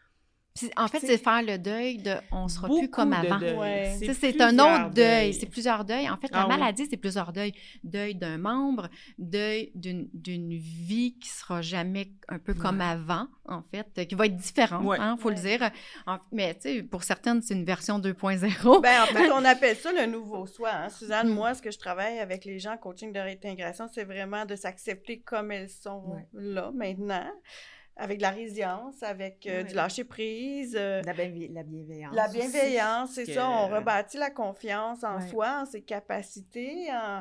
Puis, en fait, c'est faire le deuil de « on ne sera plus comme avant ». Ouais. C'est, c'est un autre deuil. deuil. C'est plusieurs deuils. En fait, la ah, maladie, oui. c'est plusieurs deuils. Deuil d'un membre, deuil d'une, d'une vie qui ne sera jamais un peu ouais. comme avant, en fait, qui va être différente, il ouais. hein, faut ouais. le dire. En, mais, tu sais, pour certaines, c'est une version deux point zéro. Bien, en fait, on appelle ça le nouveau soi. Hein. Suzanne, mm. moi, ce que je travaille avec les gens en coaching de réintégration, c'est vraiment de s'accepter comme elles sont ouais. là, maintenant. Avec de la résilience, avec euh, oui. du lâcher-prise. Euh, la, bien, la bienveillance. La bienveillance, c'est que... ça. On rebâtit la confiance en ouais. soi, en ses capacités, en,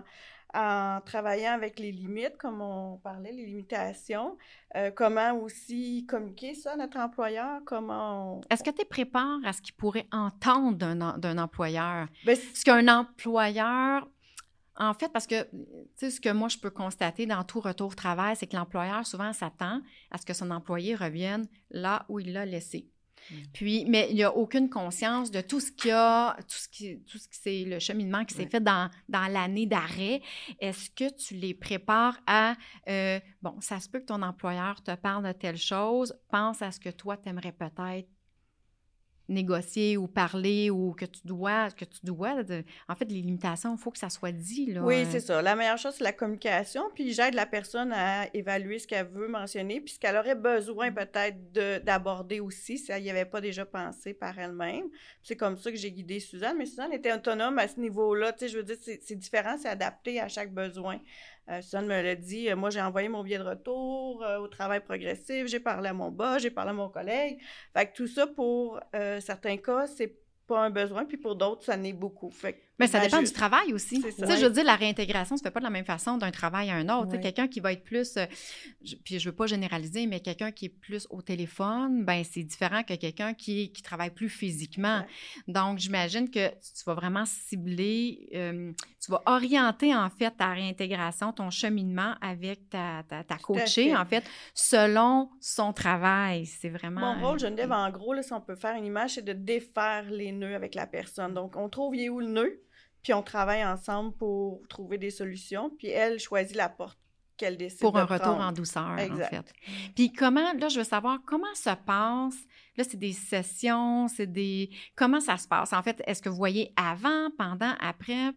en travaillant avec les limites, comme on parlait, les limitations. Euh, comment aussi communiquer ça à notre employeur, comment on... Est-ce que tu es préparé à ce qu'il pourrait entendre d'un, d'un employeur? Ben, Parce qu'un employeur... En fait, parce que, tu sais, ce que moi, je peux constater dans tout retour au travail, c'est que l'employeur, souvent, s'attend à ce que son employé revienne là où il l'a laissé. Mmh. Puis, mais il n'y a aucune conscience de tout ce qu'il y a, tout ce qui, tout ce qui c'est le cheminement qui s'est ouais. fait dans, dans l'année d'arrêt. Est-ce que tu les prépares à, euh, bon, ça se peut que ton employeur te parle de telle chose, pense à ce que toi, tu aimerais peut-être négocier ou parler ou que tu dois, que tu dois, de... en fait, les limitations, il faut que ça soit dit, là. Oui, c'est ça. La meilleure chose, c'est la communication, puis j'aide la personne à évaluer ce qu'elle veut mentionner, puis ce qu'elle aurait besoin peut-être de, d'aborder aussi, si elle n'y avait pas déjà pensé par elle-même. Puis c'est comme ça que j'ai guidé Suzanne, mais Suzanne était autonome à ce niveau-là, tu sais, je veux dire, c'est, c'est différent, c'est adapté à chaque besoin. Euh, Suzanne me l'a dit, euh, moi j'ai envoyé mon billet de retour euh, au travail progressif, j'ai parlé à mon boss, j'ai parlé à mon collègue. Fait que tout ça, pour euh, certains cas, c'est pas un besoin, puis pour d'autres, ça n'est beaucoup. Fait que, mais ça dépend juste. du travail aussi. Tu sais, je veux dire, la réintégration ne se fait pas de la même façon d'un travail à un autre. Ouais. Quelqu'un qui va être plus, euh, je, puis je veux pas généraliser, mais quelqu'un qui est plus au téléphone, ben c'est différent que quelqu'un qui, qui travaille plus physiquement. Ouais. Donc, j'imagine que tu vas vraiment cibler, euh, tu vas orienter en fait ta réintégration, ton cheminement avec ta, ta, ta coachée, en fait, selon son travail. C'est vraiment... Mon rôle, Geneviève, en gros, là, si on peut faire une image, c'est de défaire les nœuds avec la personne. Donc, on trouve il est où le nœud, puis on travaille ensemble pour trouver des solutions, puis elle choisit la porte qu'elle décide pour de un prendre. Retour en douceur, exact. En fait. Puis comment, là, je veux savoir, comment se passe, là, c'est des sessions, c'est des... Comment ça se passe? En fait, est-ce que vous voyez avant, pendant, après?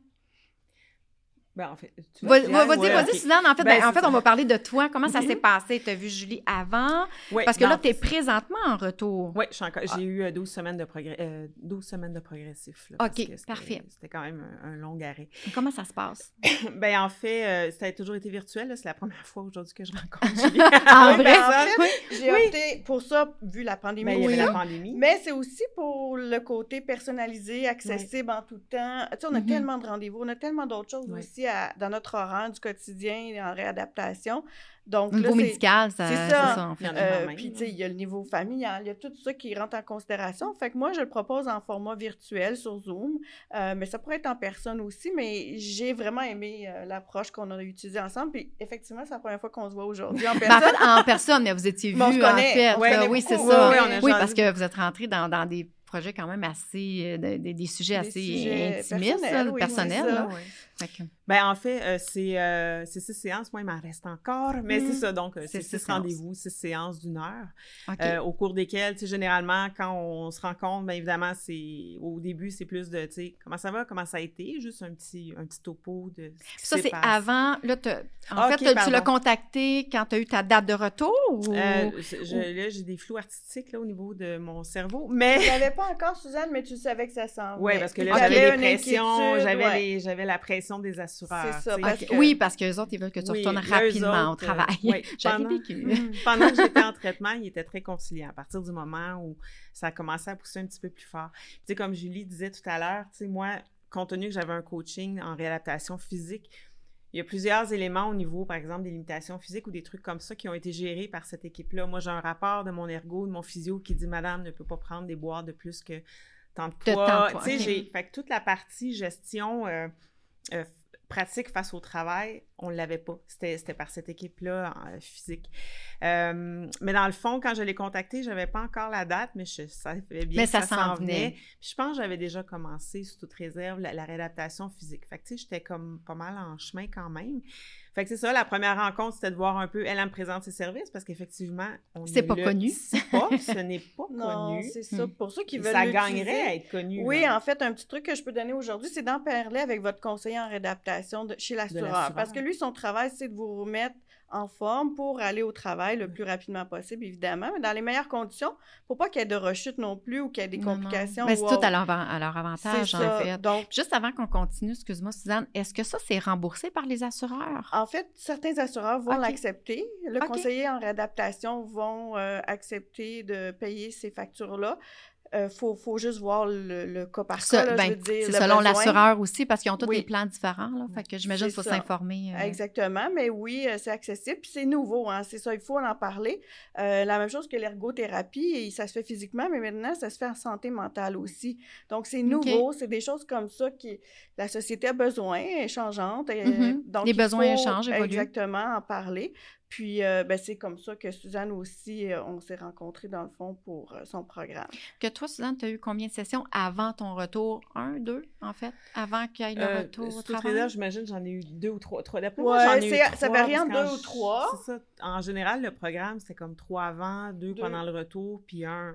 Ben, en fait, tu vas, vas, vas-y, ouais, vas-y, okay. Suzanne. En fait, ben, ben, en fait ça. on va parler de toi. Comment ça s'est passé? Tu as vu Julie avant? Oui, parce que ben, là, tu es présentement en retour. Oui, j'ai ah. eu douze semaines de, progr... euh, douze semaines de progressif. Là, OK, c'était, parfait. C'était quand même un, un long arrêt. Comment ça se passe? ben, en fait, euh, ça a toujours été virtuel. Là. C'est la première fois aujourd'hui que je rencontre Julie. en vrai? Ben, en fait, oui. J'ai oui. opté pour ça, vu la pandémie. Ben, il y avait oui. la pandémie. Mais c'est aussi pour le côté personnalisé, accessible oui. en tout temps. Tu sais, on a mm-hmm. tellement de rendez-vous, on a tellement d'autres choses oui. aussi à, dans notre horaire du quotidien, en réadaptation. Donc, au niveau là, médical, ça, c'est ça. C'est ça en fait. Euh, puis, tu sais, il y a le niveau familial, il y a tout ça qui rentre en considération. Fait que moi, je le propose en format virtuel sur Zoom, euh, mais ça pourrait être en personne aussi, mais j'ai vraiment aimé euh, l'approche qu'on a utilisée ensemble. Puis, effectivement, c'est la première fois qu'on se voit aujourd'hui en personne. Ben, en fait, en personne, mais vous étiez vus, en fait. Ouais, oui, c'est beaucoup. ça. Oui, oui, oui parce que vous êtes rentrés dans, dans des projets quand même assez, euh, des, des sujets des assez sujets intimistes, personnels. Là, oui, personnels oui, là. Oui. Okay. Ben, en fait, euh, c'est, euh, c'est six séances. Moi, il m'en reste encore, mais mmh. c'est ça. Donc, c'est, c'est six rendez-vous, six séances d'une heure, okay. euh, au cours desquelles, tu sais, généralement, quand on se rencontre, bien évidemment, c'est, au début, c'est plus de, tu sais, comment ça va, comment ça a été, juste un petit, un petit topo de ce qui Ça, s'est c'est passé. Avant, là, en okay, fait, pardon. Tu l'as contacté quand tu as eu ta date de retour? Ou... Euh, je, là, j'ai des flous artistiques, là, au niveau de mon cerveau, mais... Tu l'avais pas encore, Suzanne, mais tu savais que ça s'en venait. Oui, parce que là, j'avais des pressions, j'avais, ouais. les, j'avais la pression des assureurs. C'est ça, parce que... Oui, parce qu'eux autres, ils veulent que tu oui, retournes rapidement autres, au travail. Euh, oui, J'avais pendant, vécu. pendant que j'étais en traitement, ils étaient très conciliants. À partir du moment où ça a commencé à pousser un petit peu plus fort. Tu sais, comme Julie disait tout à l'heure, tu sais, moi, compte tenu que j'avais un coaching en réadaptation physique, il y a plusieurs éléments au niveau, par exemple, des limitations physiques ou des trucs comme ça qui ont été gérés par cette équipe-là. Moi, j'ai un rapport de mon ergo, de mon physio qui dit « Madame ne peut pas prendre des boîtes de plus que tant de poids. » Tu sais, okay. j'ai... Fait que toute la partie gestion euh, euh, pratique face au travail, on ne l'avait pas. C'était, c'était par cette équipe-là euh, physique. Euh, mais dans le fond, quand je l'ai contacté, je n'avais pas encore la date, mais je savais bien mais que ça, ça s'en venait. venait. Puis je pense que j'avais déjà commencé, sous toute réserve, la, la réadaptation physique. Fait que tu sais, j'étais comme pas mal en chemin quand même. Fait que c'est ça, la première rencontre, c'était de voir un peu, elle, elle me présente ses services, parce qu'effectivement, on c'est pas le connu. Pas, ce n'est pas non, connu. c'est ça. Pour ceux qui veulent ça l'utiliser. Gagnerait à être connu. Oui, là. En fait, un petit truc que je peux donner aujourd'hui, c'est d'en parler avec votre conseiller en réadaptation de, chez l'assureur. De l'assureur. Parce que lui, son travail, c'est de vous remettre en forme pour aller au travail le plus rapidement possible, évidemment, mais dans les meilleures conditions, pour pas qu'il y ait de rechute non plus ou qu'il y ait des complications. Mais c'est wow. tout à leur, à leur avantage, c'est en ça. fait. Donc, juste avant qu'on continue, excuse-moi, Suzanne, est-ce que ça, c'est remboursé par les assureurs? En fait, certains assureurs vont okay. l'accepter. Le okay. conseiller en réadaptation vont euh, accepter de payer ces factures-là. Il euh, faut, faut juste voir le, le cas par cas, là, ben, je veux dire. C'est le selon besoin. L'assureur aussi, parce qu'ils ont tous oui. des plans différents. Là, fait que j'imagine qu'il faut ça. s'informer. Euh... Exactement, mais oui, c'est accessible. Puis c'est nouveau, hein, c'est ça, il faut en parler. Euh, la même chose que l'ergothérapie, ça se fait physiquement, mais maintenant, ça se fait en santé mentale aussi. Donc, c'est nouveau, okay. c'est des choses comme ça que la société a besoin, est changeante. Mm-hmm. Donc, les besoins faut changent, évoluent. Exactement, en parler. Puis, euh, ben, c'est comme ça que Suzanne aussi, euh, on s'est rencontrés dans le fond pour euh, son programme. Que toi, Suzanne, tu as eu combien de sessions avant ton retour? Un, deux, en fait, avant qu'il y ait le euh, retour au travail? Réseau, j'imagine, j'en ai eu deux ou trois. trois. D'après ouais, moi, j'en ai eu trois. Ça varie entre deux je... ou trois. C'est ça. En général, le programme, c'était comme trois avant, deux, deux. pendant le retour, puis un...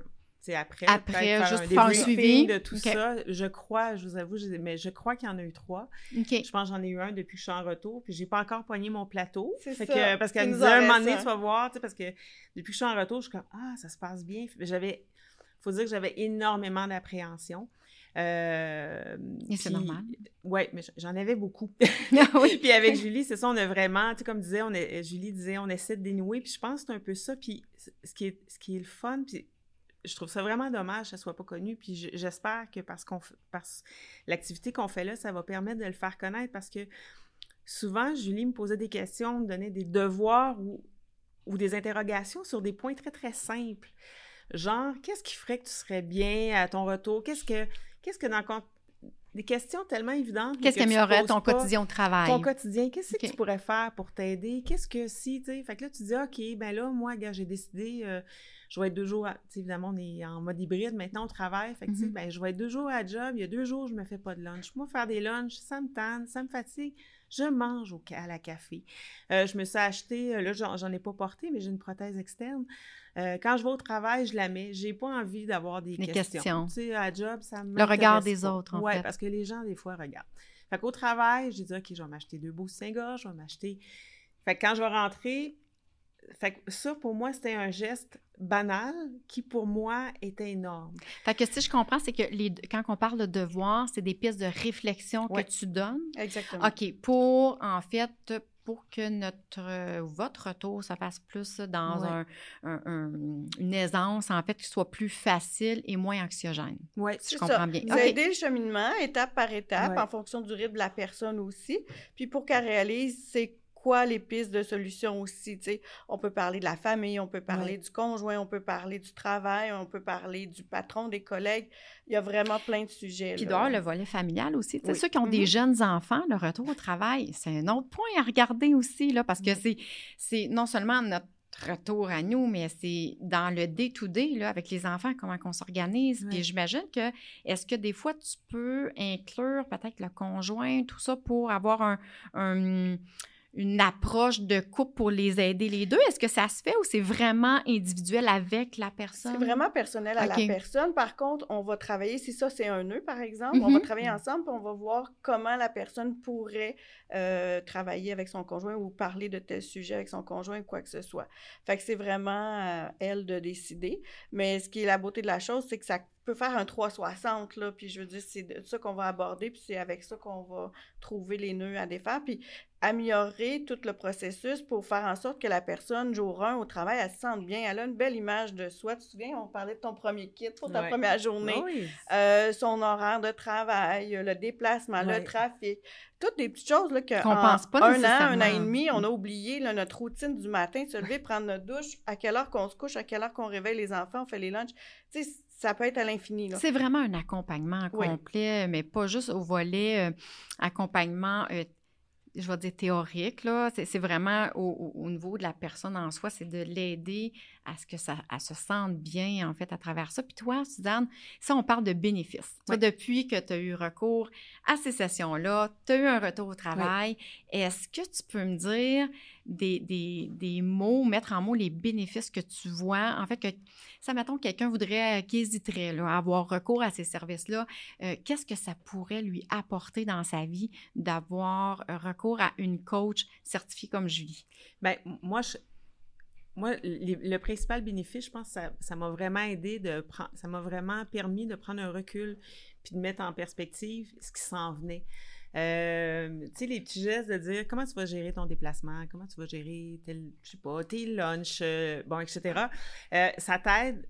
sais, après, Après, faire juste un faire un débriefing suivi. de tout OK. ça. Je crois, je vous avoue, je, mais je crois qu'il y en a eu trois. OK. Je pense que j'en ai eu un depuis que je suis en retour, puis j'ai pas encore pogné mon plateau. C'est Fait ça. que, parce qu'elle Il me nous disait, en un moment reste donné, un. tu vas voir, tu sais, parce que depuis que je suis en retour, je suis comme, ah, ça se passe bien. J'avais, faut dire que j'avais énormément d'appréhension. Euh, Et c'est puis- normal. Ouais, mais j'en avais beaucoup. Ah oui. Puis avec Julie, c'est ça, on a vraiment, tu sais, comme disait, on est, Julie disait, on essaie de dénouer, puis je pense que c'est un peu ça, puis ce qui est, ce qui est le fun, puis je trouve ça vraiment dommage que ça soit pas connu, puis je- j'espère que parce qu'on, f- parce l'activité qu'on fait là, ça va permettre de le faire connaître, parce que souvent, Julie me posait des questions, me donnait des devoirs ou, ou des interrogations sur des points très, très simples. Genre, qu'est-ce qui ferait que tu serais bien à ton retour? Qu'est-ce que, qu'est-ce que dans le con- des questions tellement évidentes. Qu'est-ce qui améliorerait ton quotidien au travail? Ton quotidien, qu'est-ce Okay. que tu pourrais faire pour t'aider? Qu'est-ce que si, tu sais? Fait que là, tu dis, OK, ben là, moi, gars, j'ai décidé, euh, je vais être deux jours, à... tu sais, évidemment, on est en mode hybride maintenant au travail. Fait que, tu sais, Mm-hmm. ben, je vais être deux jours à la job. Il y a deux jours, je me fais pas de lunch. Moi, faire des lunchs, ça me tanne, ça me fatigue. Je mange au ca- à la café. Euh, je me suis acheté, là, j'en, j'en ai pas porté, mais j'ai une prothèse externe. Euh, quand je vais au travail, je la mets. J'ai pas envie d'avoir des Les questions. questions. Tu sais, à la job, ça me Le regard des autres, en ouais, fait. parce que les gens, des fois, regardent. Fait qu'au travail, j'ai dit, OK, je vais m'acheter deux beaux Saint-Gorge, je vais m'acheter... Fait que quand je vais rentrer, fait que ça, pour moi, c'était un geste banal qui, pour moi, était énorme. Fait que si je comprends, c'est que les, quand on parle de devoir, c'est des pistes de réflexion Ouais. que tu donnes. Exactement. OK, pour, en fait, pour que notre, euh, votre retour, ça fasse plus dans Ouais. un, un, un, une aisance, en fait, qui soit plus facile et moins anxiogène. Oui, Si je C'est comprends ça. bien. Vous OK. aidez le cheminement étape par étape Ouais. en fonction du rythme de la personne aussi. Puis pour qu'elle réalise c'est quoi les pistes de solution aussi, tu sais. On peut parler de la famille, on peut parler Ouais. du conjoint, on peut parler du travail, on peut parler du patron, des collègues. Il y a vraiment plein de sujets. Puis là. d'ailleurs, le volet familial aussi. Tu sais, Oui. ceux qui ont des Mhm. jeunes enfants, le retour au travail, c'est un autre point à regarder aussi, là, parce que Oui. c'est, c'est non seulement notre retour à nous, mais c'est dans le day-to-day, là, avec les enfants, comment on s'organise. Oui. Puis j'imagine que, est-ce que des fois, tu peux inclure peut-être le conjoint, tout ça, pour avoir un... un une approche de couple pour les aider les deux? Est-ce que ça se fait ou c'est vraiment individuel avec la personne? C'est vraiment personnel à OK. la personne. Par contre, on va travailler, si ça c'est un nœud par exemple, on Mhm. va travailler ensemble puis on va voir comment la personne pourrait euh, travailler avec son conjoint ou parler de tel sujet avec son conjoint ou quoi que ce soit. Fait que c'est vraiment euh, elle de décider. Mais ce qui est la beauté de la chose, c'est que ça peut faire un trois cent soixante, là, puis je veux dire, c'est de ça qu'on va aborder, puis c'est avec ça qu'on va trouver les nœuds à défaire, puis améliorer tout le processus pour faire en sorte que la personne, jour un, au travail, elle se sente bien, elle a une belle image de soi. Tu te souviens, on parlait de ton premier kit pour ta Ouais. première journée, Oui. euh, son horaire de travail, le déplacement, Ouais. le trafic, toutes des petites choses là, que Qu'on en pense pas un an, un nécessairement. an et demi, on a oublié là, notre routine du matin, se lever, prendre notre douche, à quelle heure qu'on se couche, à quelle heure qu'on réveille les enfants, on fait les lunchs. Tu sais, ça peut être à l'infini. Là. C'est vraiment un accompagnement Oui. complet, mais pas juste au volet euh, accompagnement, euh, je vais dire théorique, là. C'est, c'est vraiment au, au- au niveau de la personne en soi, c'est de l'aider à ce que ça à se sente bien, en fait, à travers ça. Puis toi, Suzanne, ça, on parle de bénéfices. Toi, Oui. depuis que tu as eu recours à ces sessions-là, tu as eu un retour au travail, est-ce que tu peux me dire des, des, des mots, mettre en mots les bénéfices que tu vois? En fait, que ça, mettons, quelqu'un voudrait, euh, qui hésiterait là, à avoir recours à ces services-là, euh, qu'est-ce que ça pourrait lui apporter dans sa vie d'avoir euh, recours à une coach certifiée comme Julie? Bien, moi, je, moi les- le principal bénéfice, je pense que ça, ça m'a vraiment aidé de prendre, ça m'a vraiment permis de prendre un recul puis de mettre en perspective ce qui s'en venait. Euh, tu sais, les petits gestes de dire comment tu vas gérer ton déplacement, comment tu vas gérer tel, je sais pas, tes lunchs, euh, bon, et cetera. Euh, ça t'aide,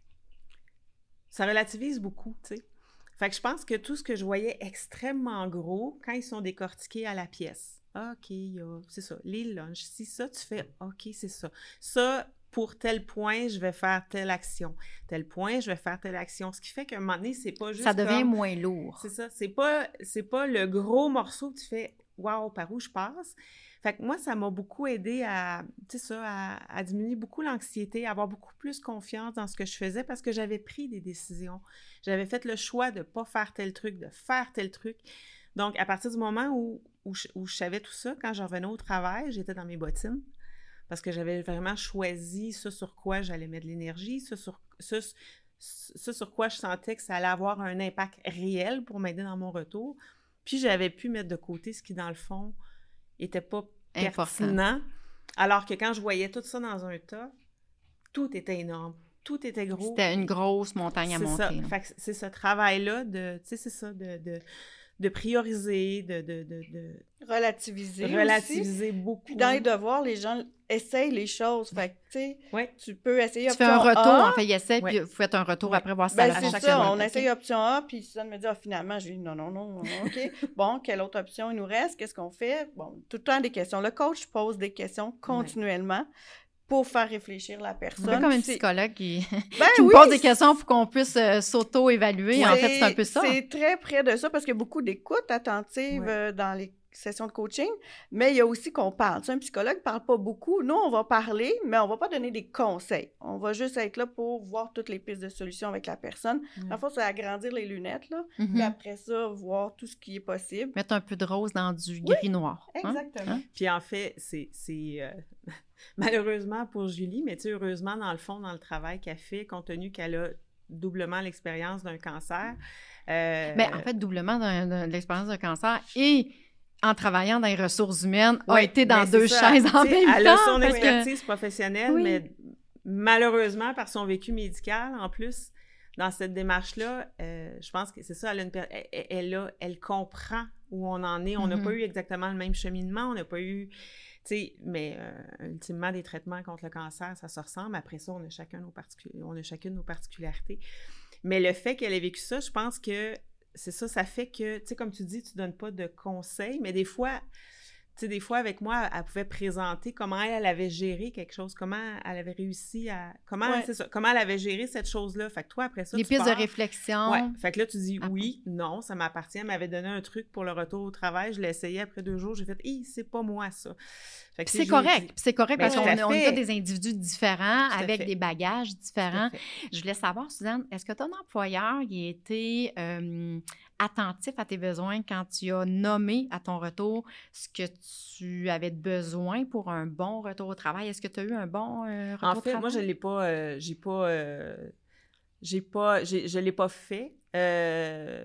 ça relativise beaucoup, tu sais. Fait que je pense que tout ce que je voyais extrêmement gros, quand ils sont décortiqués à la pièce, OK, il y a, c'est ça, les lunchs, si ça, tu fais, OK, c'est ça. Ça, pour tel point, je vais faire telle action. Tel point, je vais faire telle action. Ce qui fait qu'à un moment donné, c'est pas juste Ça devient comme... moins lourd. C'est ça, c'est pas, c'est pas le gros morceau que tu fais « Wow, par où je passe? » Fait que moi, ça m'a beaucoup aidé à, tu sais ça, à, à diminuer beaucoup l'anxiété, à avoir beaucoup plus confiance dans ce que je faisais parce que j'avais pris des décisions. J'avais fait le choix de pas faire tel truc, de faire tel truc. Donc, à partir du moment où, où, je, où je savais tout ça, quand je revenais au travail, j'étais dans mes bottines parce que j'avais vraiment choisi ce sur quoi j'allais mettre de l'énergie, ce sur, ce, ce sur quoi je sentais que ça allait avoir un impact réel pour m'aider dans mon retour. Puis j'avais pu mettre de côté ce qui, dans le fond, était pas pertinent. Alors que quand je voyais tout ça dans un tas, tout était énorme. Tout était gros. C'était une grosse montagne à c'est monter. Ça. Fait que c'est ce travail-là de, tu sais, c'est ça, de, de, de prioriser, de, de, de, de relativiser relativiser aussi. beaucoup. Puis dans les devoirs, les gens essayent les choses. Fait que, tu sais, ouais. tu peux essayer tu option fais un retour, A. en fait, ils essayent, ouais. puis vous faites un retour ouais. après voir si ben, ça c'est fonctionne. ça, on okay. essaye option A, puis Suzanne me dit, ah, finalement, j'ai dit, non, non, non, non, OK. Bon, quelle autre option il nous reste? Qu'est-ce qu'on fait? Bon, tout le temps des questions. Le coach pose des questions continuellement. Ouais. Pour faire réfléchir la personne. Un peu comme une c'est... psychologue qui, ben qui oui, me pose des questions pour qu'on puisse euh, s'auto-évaluer. C'est... En fait, c'est un peu ça. C'est très près de ça parce qu'il y a beaucoup d'écoute attentive ouais. euh, dans les sessions de coaching, mais il y a aussi qu'on parle. Tu sais, un psychologue ne parle pas beaucoup. Nous, on va parler, mais on ne va pas donner des conseils. On va juste être là pour voir toutes les pistes de solutions avec la personne. Ouais. En fait, c'est agrandir les lunettes, là, mm-hmm. puis après ça, voir tout ce qui est possible. Mettre un peu de rose dans du gris-noir. Oui, exactement. Hein? Puis en fait, c'est... c'est euh... malheureusement pour Julie, mais tu sais, heureusement, dans le fond, dans le travail qu'elle fait, compte tenu qu'elle a doublement l'expérience d'un cancer. Euh... Bien, en fait, doublement de l'expérience d'un cancer et en travaillant dans les ressources humaines, ouais, a été dans deux ça. chaises en même temps. Elle a son parce expertise que... professionnelle, oui. mais malheureusement, par son vécu médical, en plus, dans cette démarche-là, euh, je pense que c'est ça, elle, a une per... elle, elle, a, elle comprend où on en est. On n'a mm-hmm. pas eu exactement le même cheminement, on n'a pas eu... Tu sais, mais euh, ultimement, des traitements contre le cancer, ça se ressemble. Après ça, on a chacun nos particu... on a chacune nos particularités. Mais le fait qu'elle ait vécu ça, je pense que c'est ça, ça fait que, tu sais, comme tu dis, tu donnes pas de conseils, mais des fois, tu sais, des fois, avec moi, elle pouvait présenter comment elle, elle avait géré quelque chose, comment elle avait réussi à... Comment, ouais. c'est ça, comment elle avait géré cette chose-là. Fait que toi, après ça, les tu pistes pars, de réflexion. Ouais. Fait que là, tu dis après. Oui, non, ça m'appartient. Elle m'avait donné un truc pour le retour au travail. Je l'ai essayé après deux jours. J'ai fait, hé, c'est pas moi, ça. Fait que c'est correct. Dit, c'est correct parce qu'on on a des individus différents tout avec des bagages différents. Je voulais savoir, Suzanne, est-ce que ton employeur il a été euh, attentif à tes besoins quand tu as nommé à ton retour ce que tu avais besoin pour un bon retour au travail? Est-ce que tu as eu un bon euh, retour en au fait, travail? Moi, je l'ai pas, euh, j'ai pas, euh, j'ai pas, j'ai, je l'ai pas fait. Euh,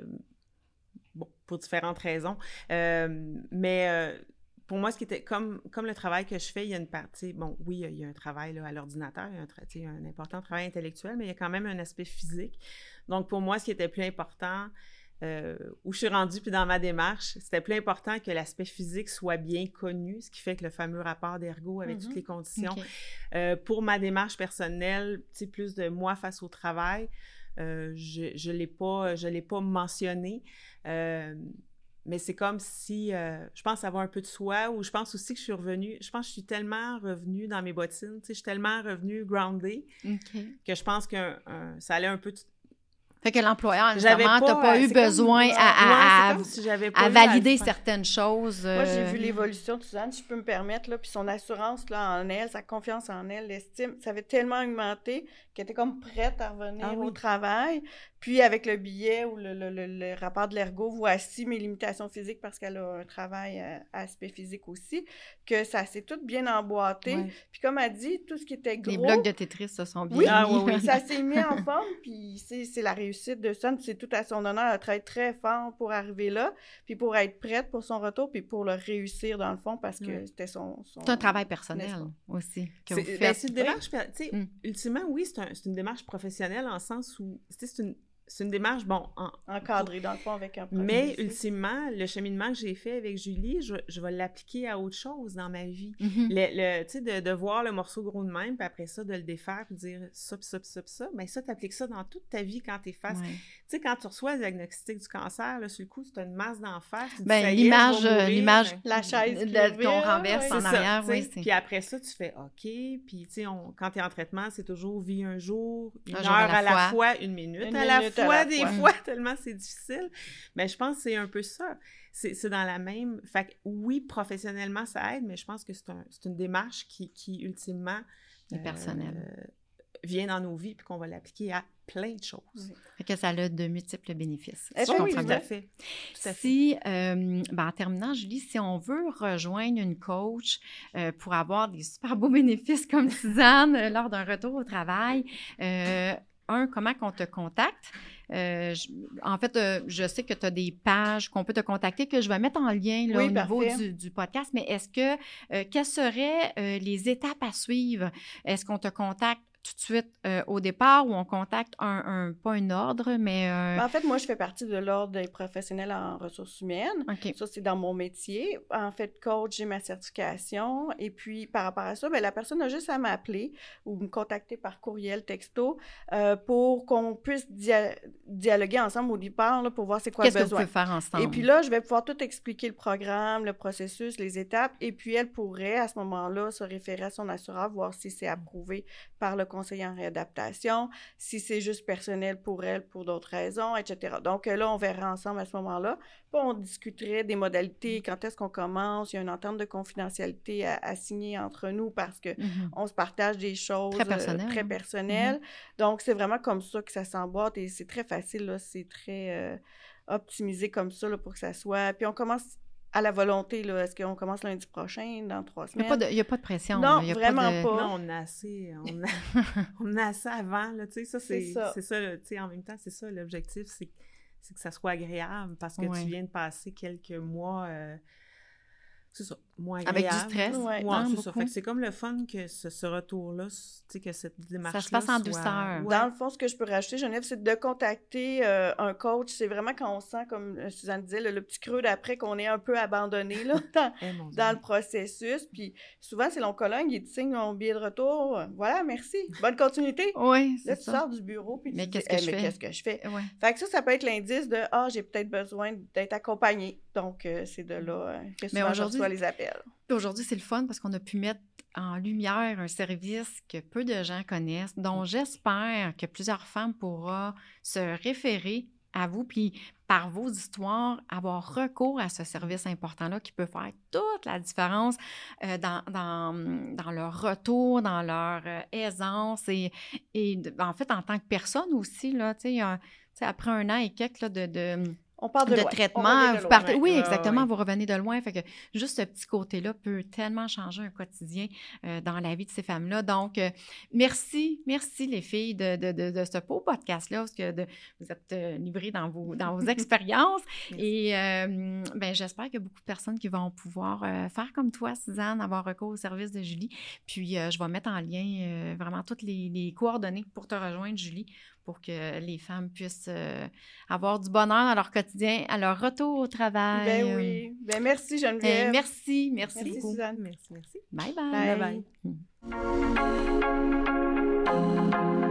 bon, pour différentes raisons. Euh, mais euh, pour moi, ce qui était comme, comme le travail que je fais, il y a une partie, bon, oui, il y a un travail là, à l'ordinateur, il y a un, tra- il y a un important travail intellectuel, mais il y a quand même un aspect physique. Donc, pour moi, ce qui était plus important, euh, où je suis rendue, puis dans ma démarche, c'était plus important que l'aspect physique soit bien connu, ce qui fait que le fameux rapport d'ergo avec mm-hmm. toutes les conditions. Okay. Euh, pour ma démarche personnelle, tu sais, plus de moi face au travail, euh, je ne l'ai pas, je l'ai pas mentionné. Euh, Mais c'est comme si, euh, je pense avoir un peu de soi, ou je pense aussi que je suis revenue, je pense que je suis tellement revenue dans mes bottines, tu sais, je suis tellement revenue groundée okay. que je pense que ça allait un peu... T- Fait que l'employeur, justement, t'as pas eu besoin comme, à, à, ouais, à, si j'avais pas à valider certaines choses. Euh... Moi, j'ai vu l'évolution de Suzanne, si je peux me permettre, là, puis son assurance là, en elle, sa confiance en elle, l'estime, ça avait tellement augmenté qu'elle était comme prête à revenir ah, oui. au travail. Puis avec le billet ou le, le, le, le rapport de l'ergo, voici mes limitations physiques parce qu'elle a un travail à, à aspect physique aussi, que ça s'est tout bien emboîté. Ouais. Puis comme elle dit, tout ce qui était gros... Les blocs de Tetris se sont bien oui, mis. Ah, oui, oui, ça s'est mis en forme, puis c'est, c'est la réussite de Suzanne, c'est tout à son honneur. Elle travaille très fort pour arriver là, puis pour être prête pour son retour, puis pour le réussir dans le fond, parce que ouais. c'était son, son... C'est un travail personnel aussi que c'est, vous faites. Ben, c'est une démarche, oui. tu sais, mm. ultimement, oui, c'est, un, c'est une démarche professionnelle en sens où, c'est une... C'est une démarche, bon... En, encadrée, dans le fond, avec un projet. Mais, ultimement, le cheminement que j'ai fait avec Julie, je, je vais l'appliquer à autre chose dans ma vie. Mm-hmm. Le, le, tu sais, de, de voir le morceau gros de même, puis après ça, de le défaire, puis dire ça, puis ça, puis ça, puis ça. Bien, ça, t'appliques ça dans toute ta vie quand t'es face... Ouais. Tu sais, quand tu reçois le diagnostic du cancer, là, sur le coup, tu as une masse d'en face. Tu ben, dis, l'image, est, mourir, l'image... Ben, la chaise le, qu'on renverse ouais. en arrière, ça, oui. Puis après ça, tu fais OK, puis tu sais, quand t'es en traitement, c'est toujours vie un jour, une un heure jour à, la, à la fois. fois, une minute, une à, minute la fois, à la des fois. fois, tellement c'est difficile. Mais je pense que c'est un peu ça. C'est, c'est dans la même... Fait que oui, professionnellement, ça aide, mais je pense que c'est, un, c'est une démarche qui, qui ultimement... est personnelle. Euh, vient dans nos vies, puis qu'on va l'appliquer à plein de choses. Oui. Fait que ça a de multiples bénéfices. Eh je ben comprends oui, bien. tout à fait. Tout à si, euh, ben en terminant, Julie, si on veut rejoindre une coach euh, pour avoir des super beaux bénéfices comme Suzanne euh, lors d'un retour au travail, euh, un, comment qu'on te contacte? Euh, je, en fait, euh, je sais que tu as des pages qu'on peut te contacter, que je vais mettre en lien là, oui, au parfait. niveau du, du podcast, mais est-ce que, euh, quelles seraient euh, les étapes à suivre? Est-ce qu'on te contacte tout de suite euh, au départ ou on contacte un, un pas un ordre, mais... Euh... Ben, en fait, moi, je fais partie de l'Ordre des professionnels en ressources humaines. Okay. Ça, c'est dans mon métier. En fait, coach, j'ai ma certification. Et puis, par rapport à ça, ben, la personne a juste à m'appeler ou me contacter par courriel, texto, euh, pour qu'on puisse dia- dialoguer ensemble au départ là, pour voir c'est quoi Qu'est-ce le besoin. Qu'est-ce que vous pouvez faire ensemble? Et puis là, je vais pouvoir tout expliquer le programme, le processus, les étapes. Et puis, elle pourrait, à ce moment-là, se référer à son assureur, voir si c'est approuvé par le conseiller en réadaptation, si c'est juste personnel pour elle, pour d'autres raisons, et cetera. Donc là, on verra ensemble à ce moment-là. Puis on discuterait des modalités, quand est-ce qu'on commence, il y a une entente de confidentialité à, à signer entre nous parce que mm-hmm. on se partage des choses très personnelles. Euh, très personnelles. Mm-hmm. Donc, c'est vraiment comme ça que ça s'emboîte et c'est très facile, là, c'est très euh, optimisé comme ça là, pour que ça soit... Puis on commence... à la volonté, là. Est-ce qu'on commence lundi prochain, dans trois semaines? Il n'y a, a pas de pression. Non, y a vraiment pas. De... pas. Non, on a assez, on a, on a assez avant, là, tu sais, ça, c'est, c'est ça, c'est ça tu sais, en même temps, c'est ça, l'objectif, c'est, c'est que ça soit agréable, parce que ouais. tu viens de passer quelques mois, euh, c'est ça, mois agréable. Avec du stress. Ouais, ouais, c'est beaucoup. ça, fait que c'est comme le fun que ce, ce retour-là, tu sais, que cette démarche-là ça se passe en soit... douceur. Ouais. Dans le fond, ce que je peux rajouter, Geneviève, c'est de contacter euh, un coach. C'est vraiment quand on sent, comme Suzanne disait, le, le petit creux d'après qu'on est un peu abandonné là, dans, hey, dans le processus. Puis souvent, c'est l'oncologue qui te signe mon billet de retour. Voilà, merci. Bonne continuité. Oui, c'est là, ça. tu sors du bureau puis tu mais dis, qu'est-ce que hey, je mais fais? qu'est-ce que je fais? Ouais. Fait que ça, ça peut être l'indice de « Ah, j'ai peut-être besoin d'être accompagnée. » Donc, euh, c'est de là euh, que souvent je reçois les appels. Aujourd'hui, c'est le fun parce qu'on a pu mettre en lumière un service que peu de gens connaissent, dont j'espère que plusieurs femmes pourront se référer à vous, puis par vos histoires, avoir recours à ce service important-là qui peut faire toute la différence euh, dans, dans, dans leur retour, dans leur euh, aisance et, et en fait, en tant que personne aussi, là, tu sais, après un an et quelques là, de... de On part de, de loin. traitement. De vous partez... loin. Oui, ouais. exactement, Ah, oui. vous revenez de loin. Fait que juste ce petit côté-là peut tellement changer un quotidien euh, dans la vie de ces femmes-là. Donc, euh, merci, merci les filles de, de, de, de ce beau podcast-là, parce que de, vous êtes euh, livrées dans vos, dans vos expériences. Et euh, ben, j'espère qu'il y a beaucoup de personnes qui vont pouvoir euh, faire comme toi, Suzanne, avoir recours au service de Julie. Puis, euh, je vais mettre en lien euh, vraiment toutes les, les coordonnées pour te rejoindre, Julie, pour que les femmes puissent euh, avoir du bonheur dans leur quotidien, à leur retour au travail. Ben oui. Ben merci, Geneviève. Ben, merci, merci, merci beaucoup. Suzanne. Merci, merci. Bye bye. Bye. Bye, bye.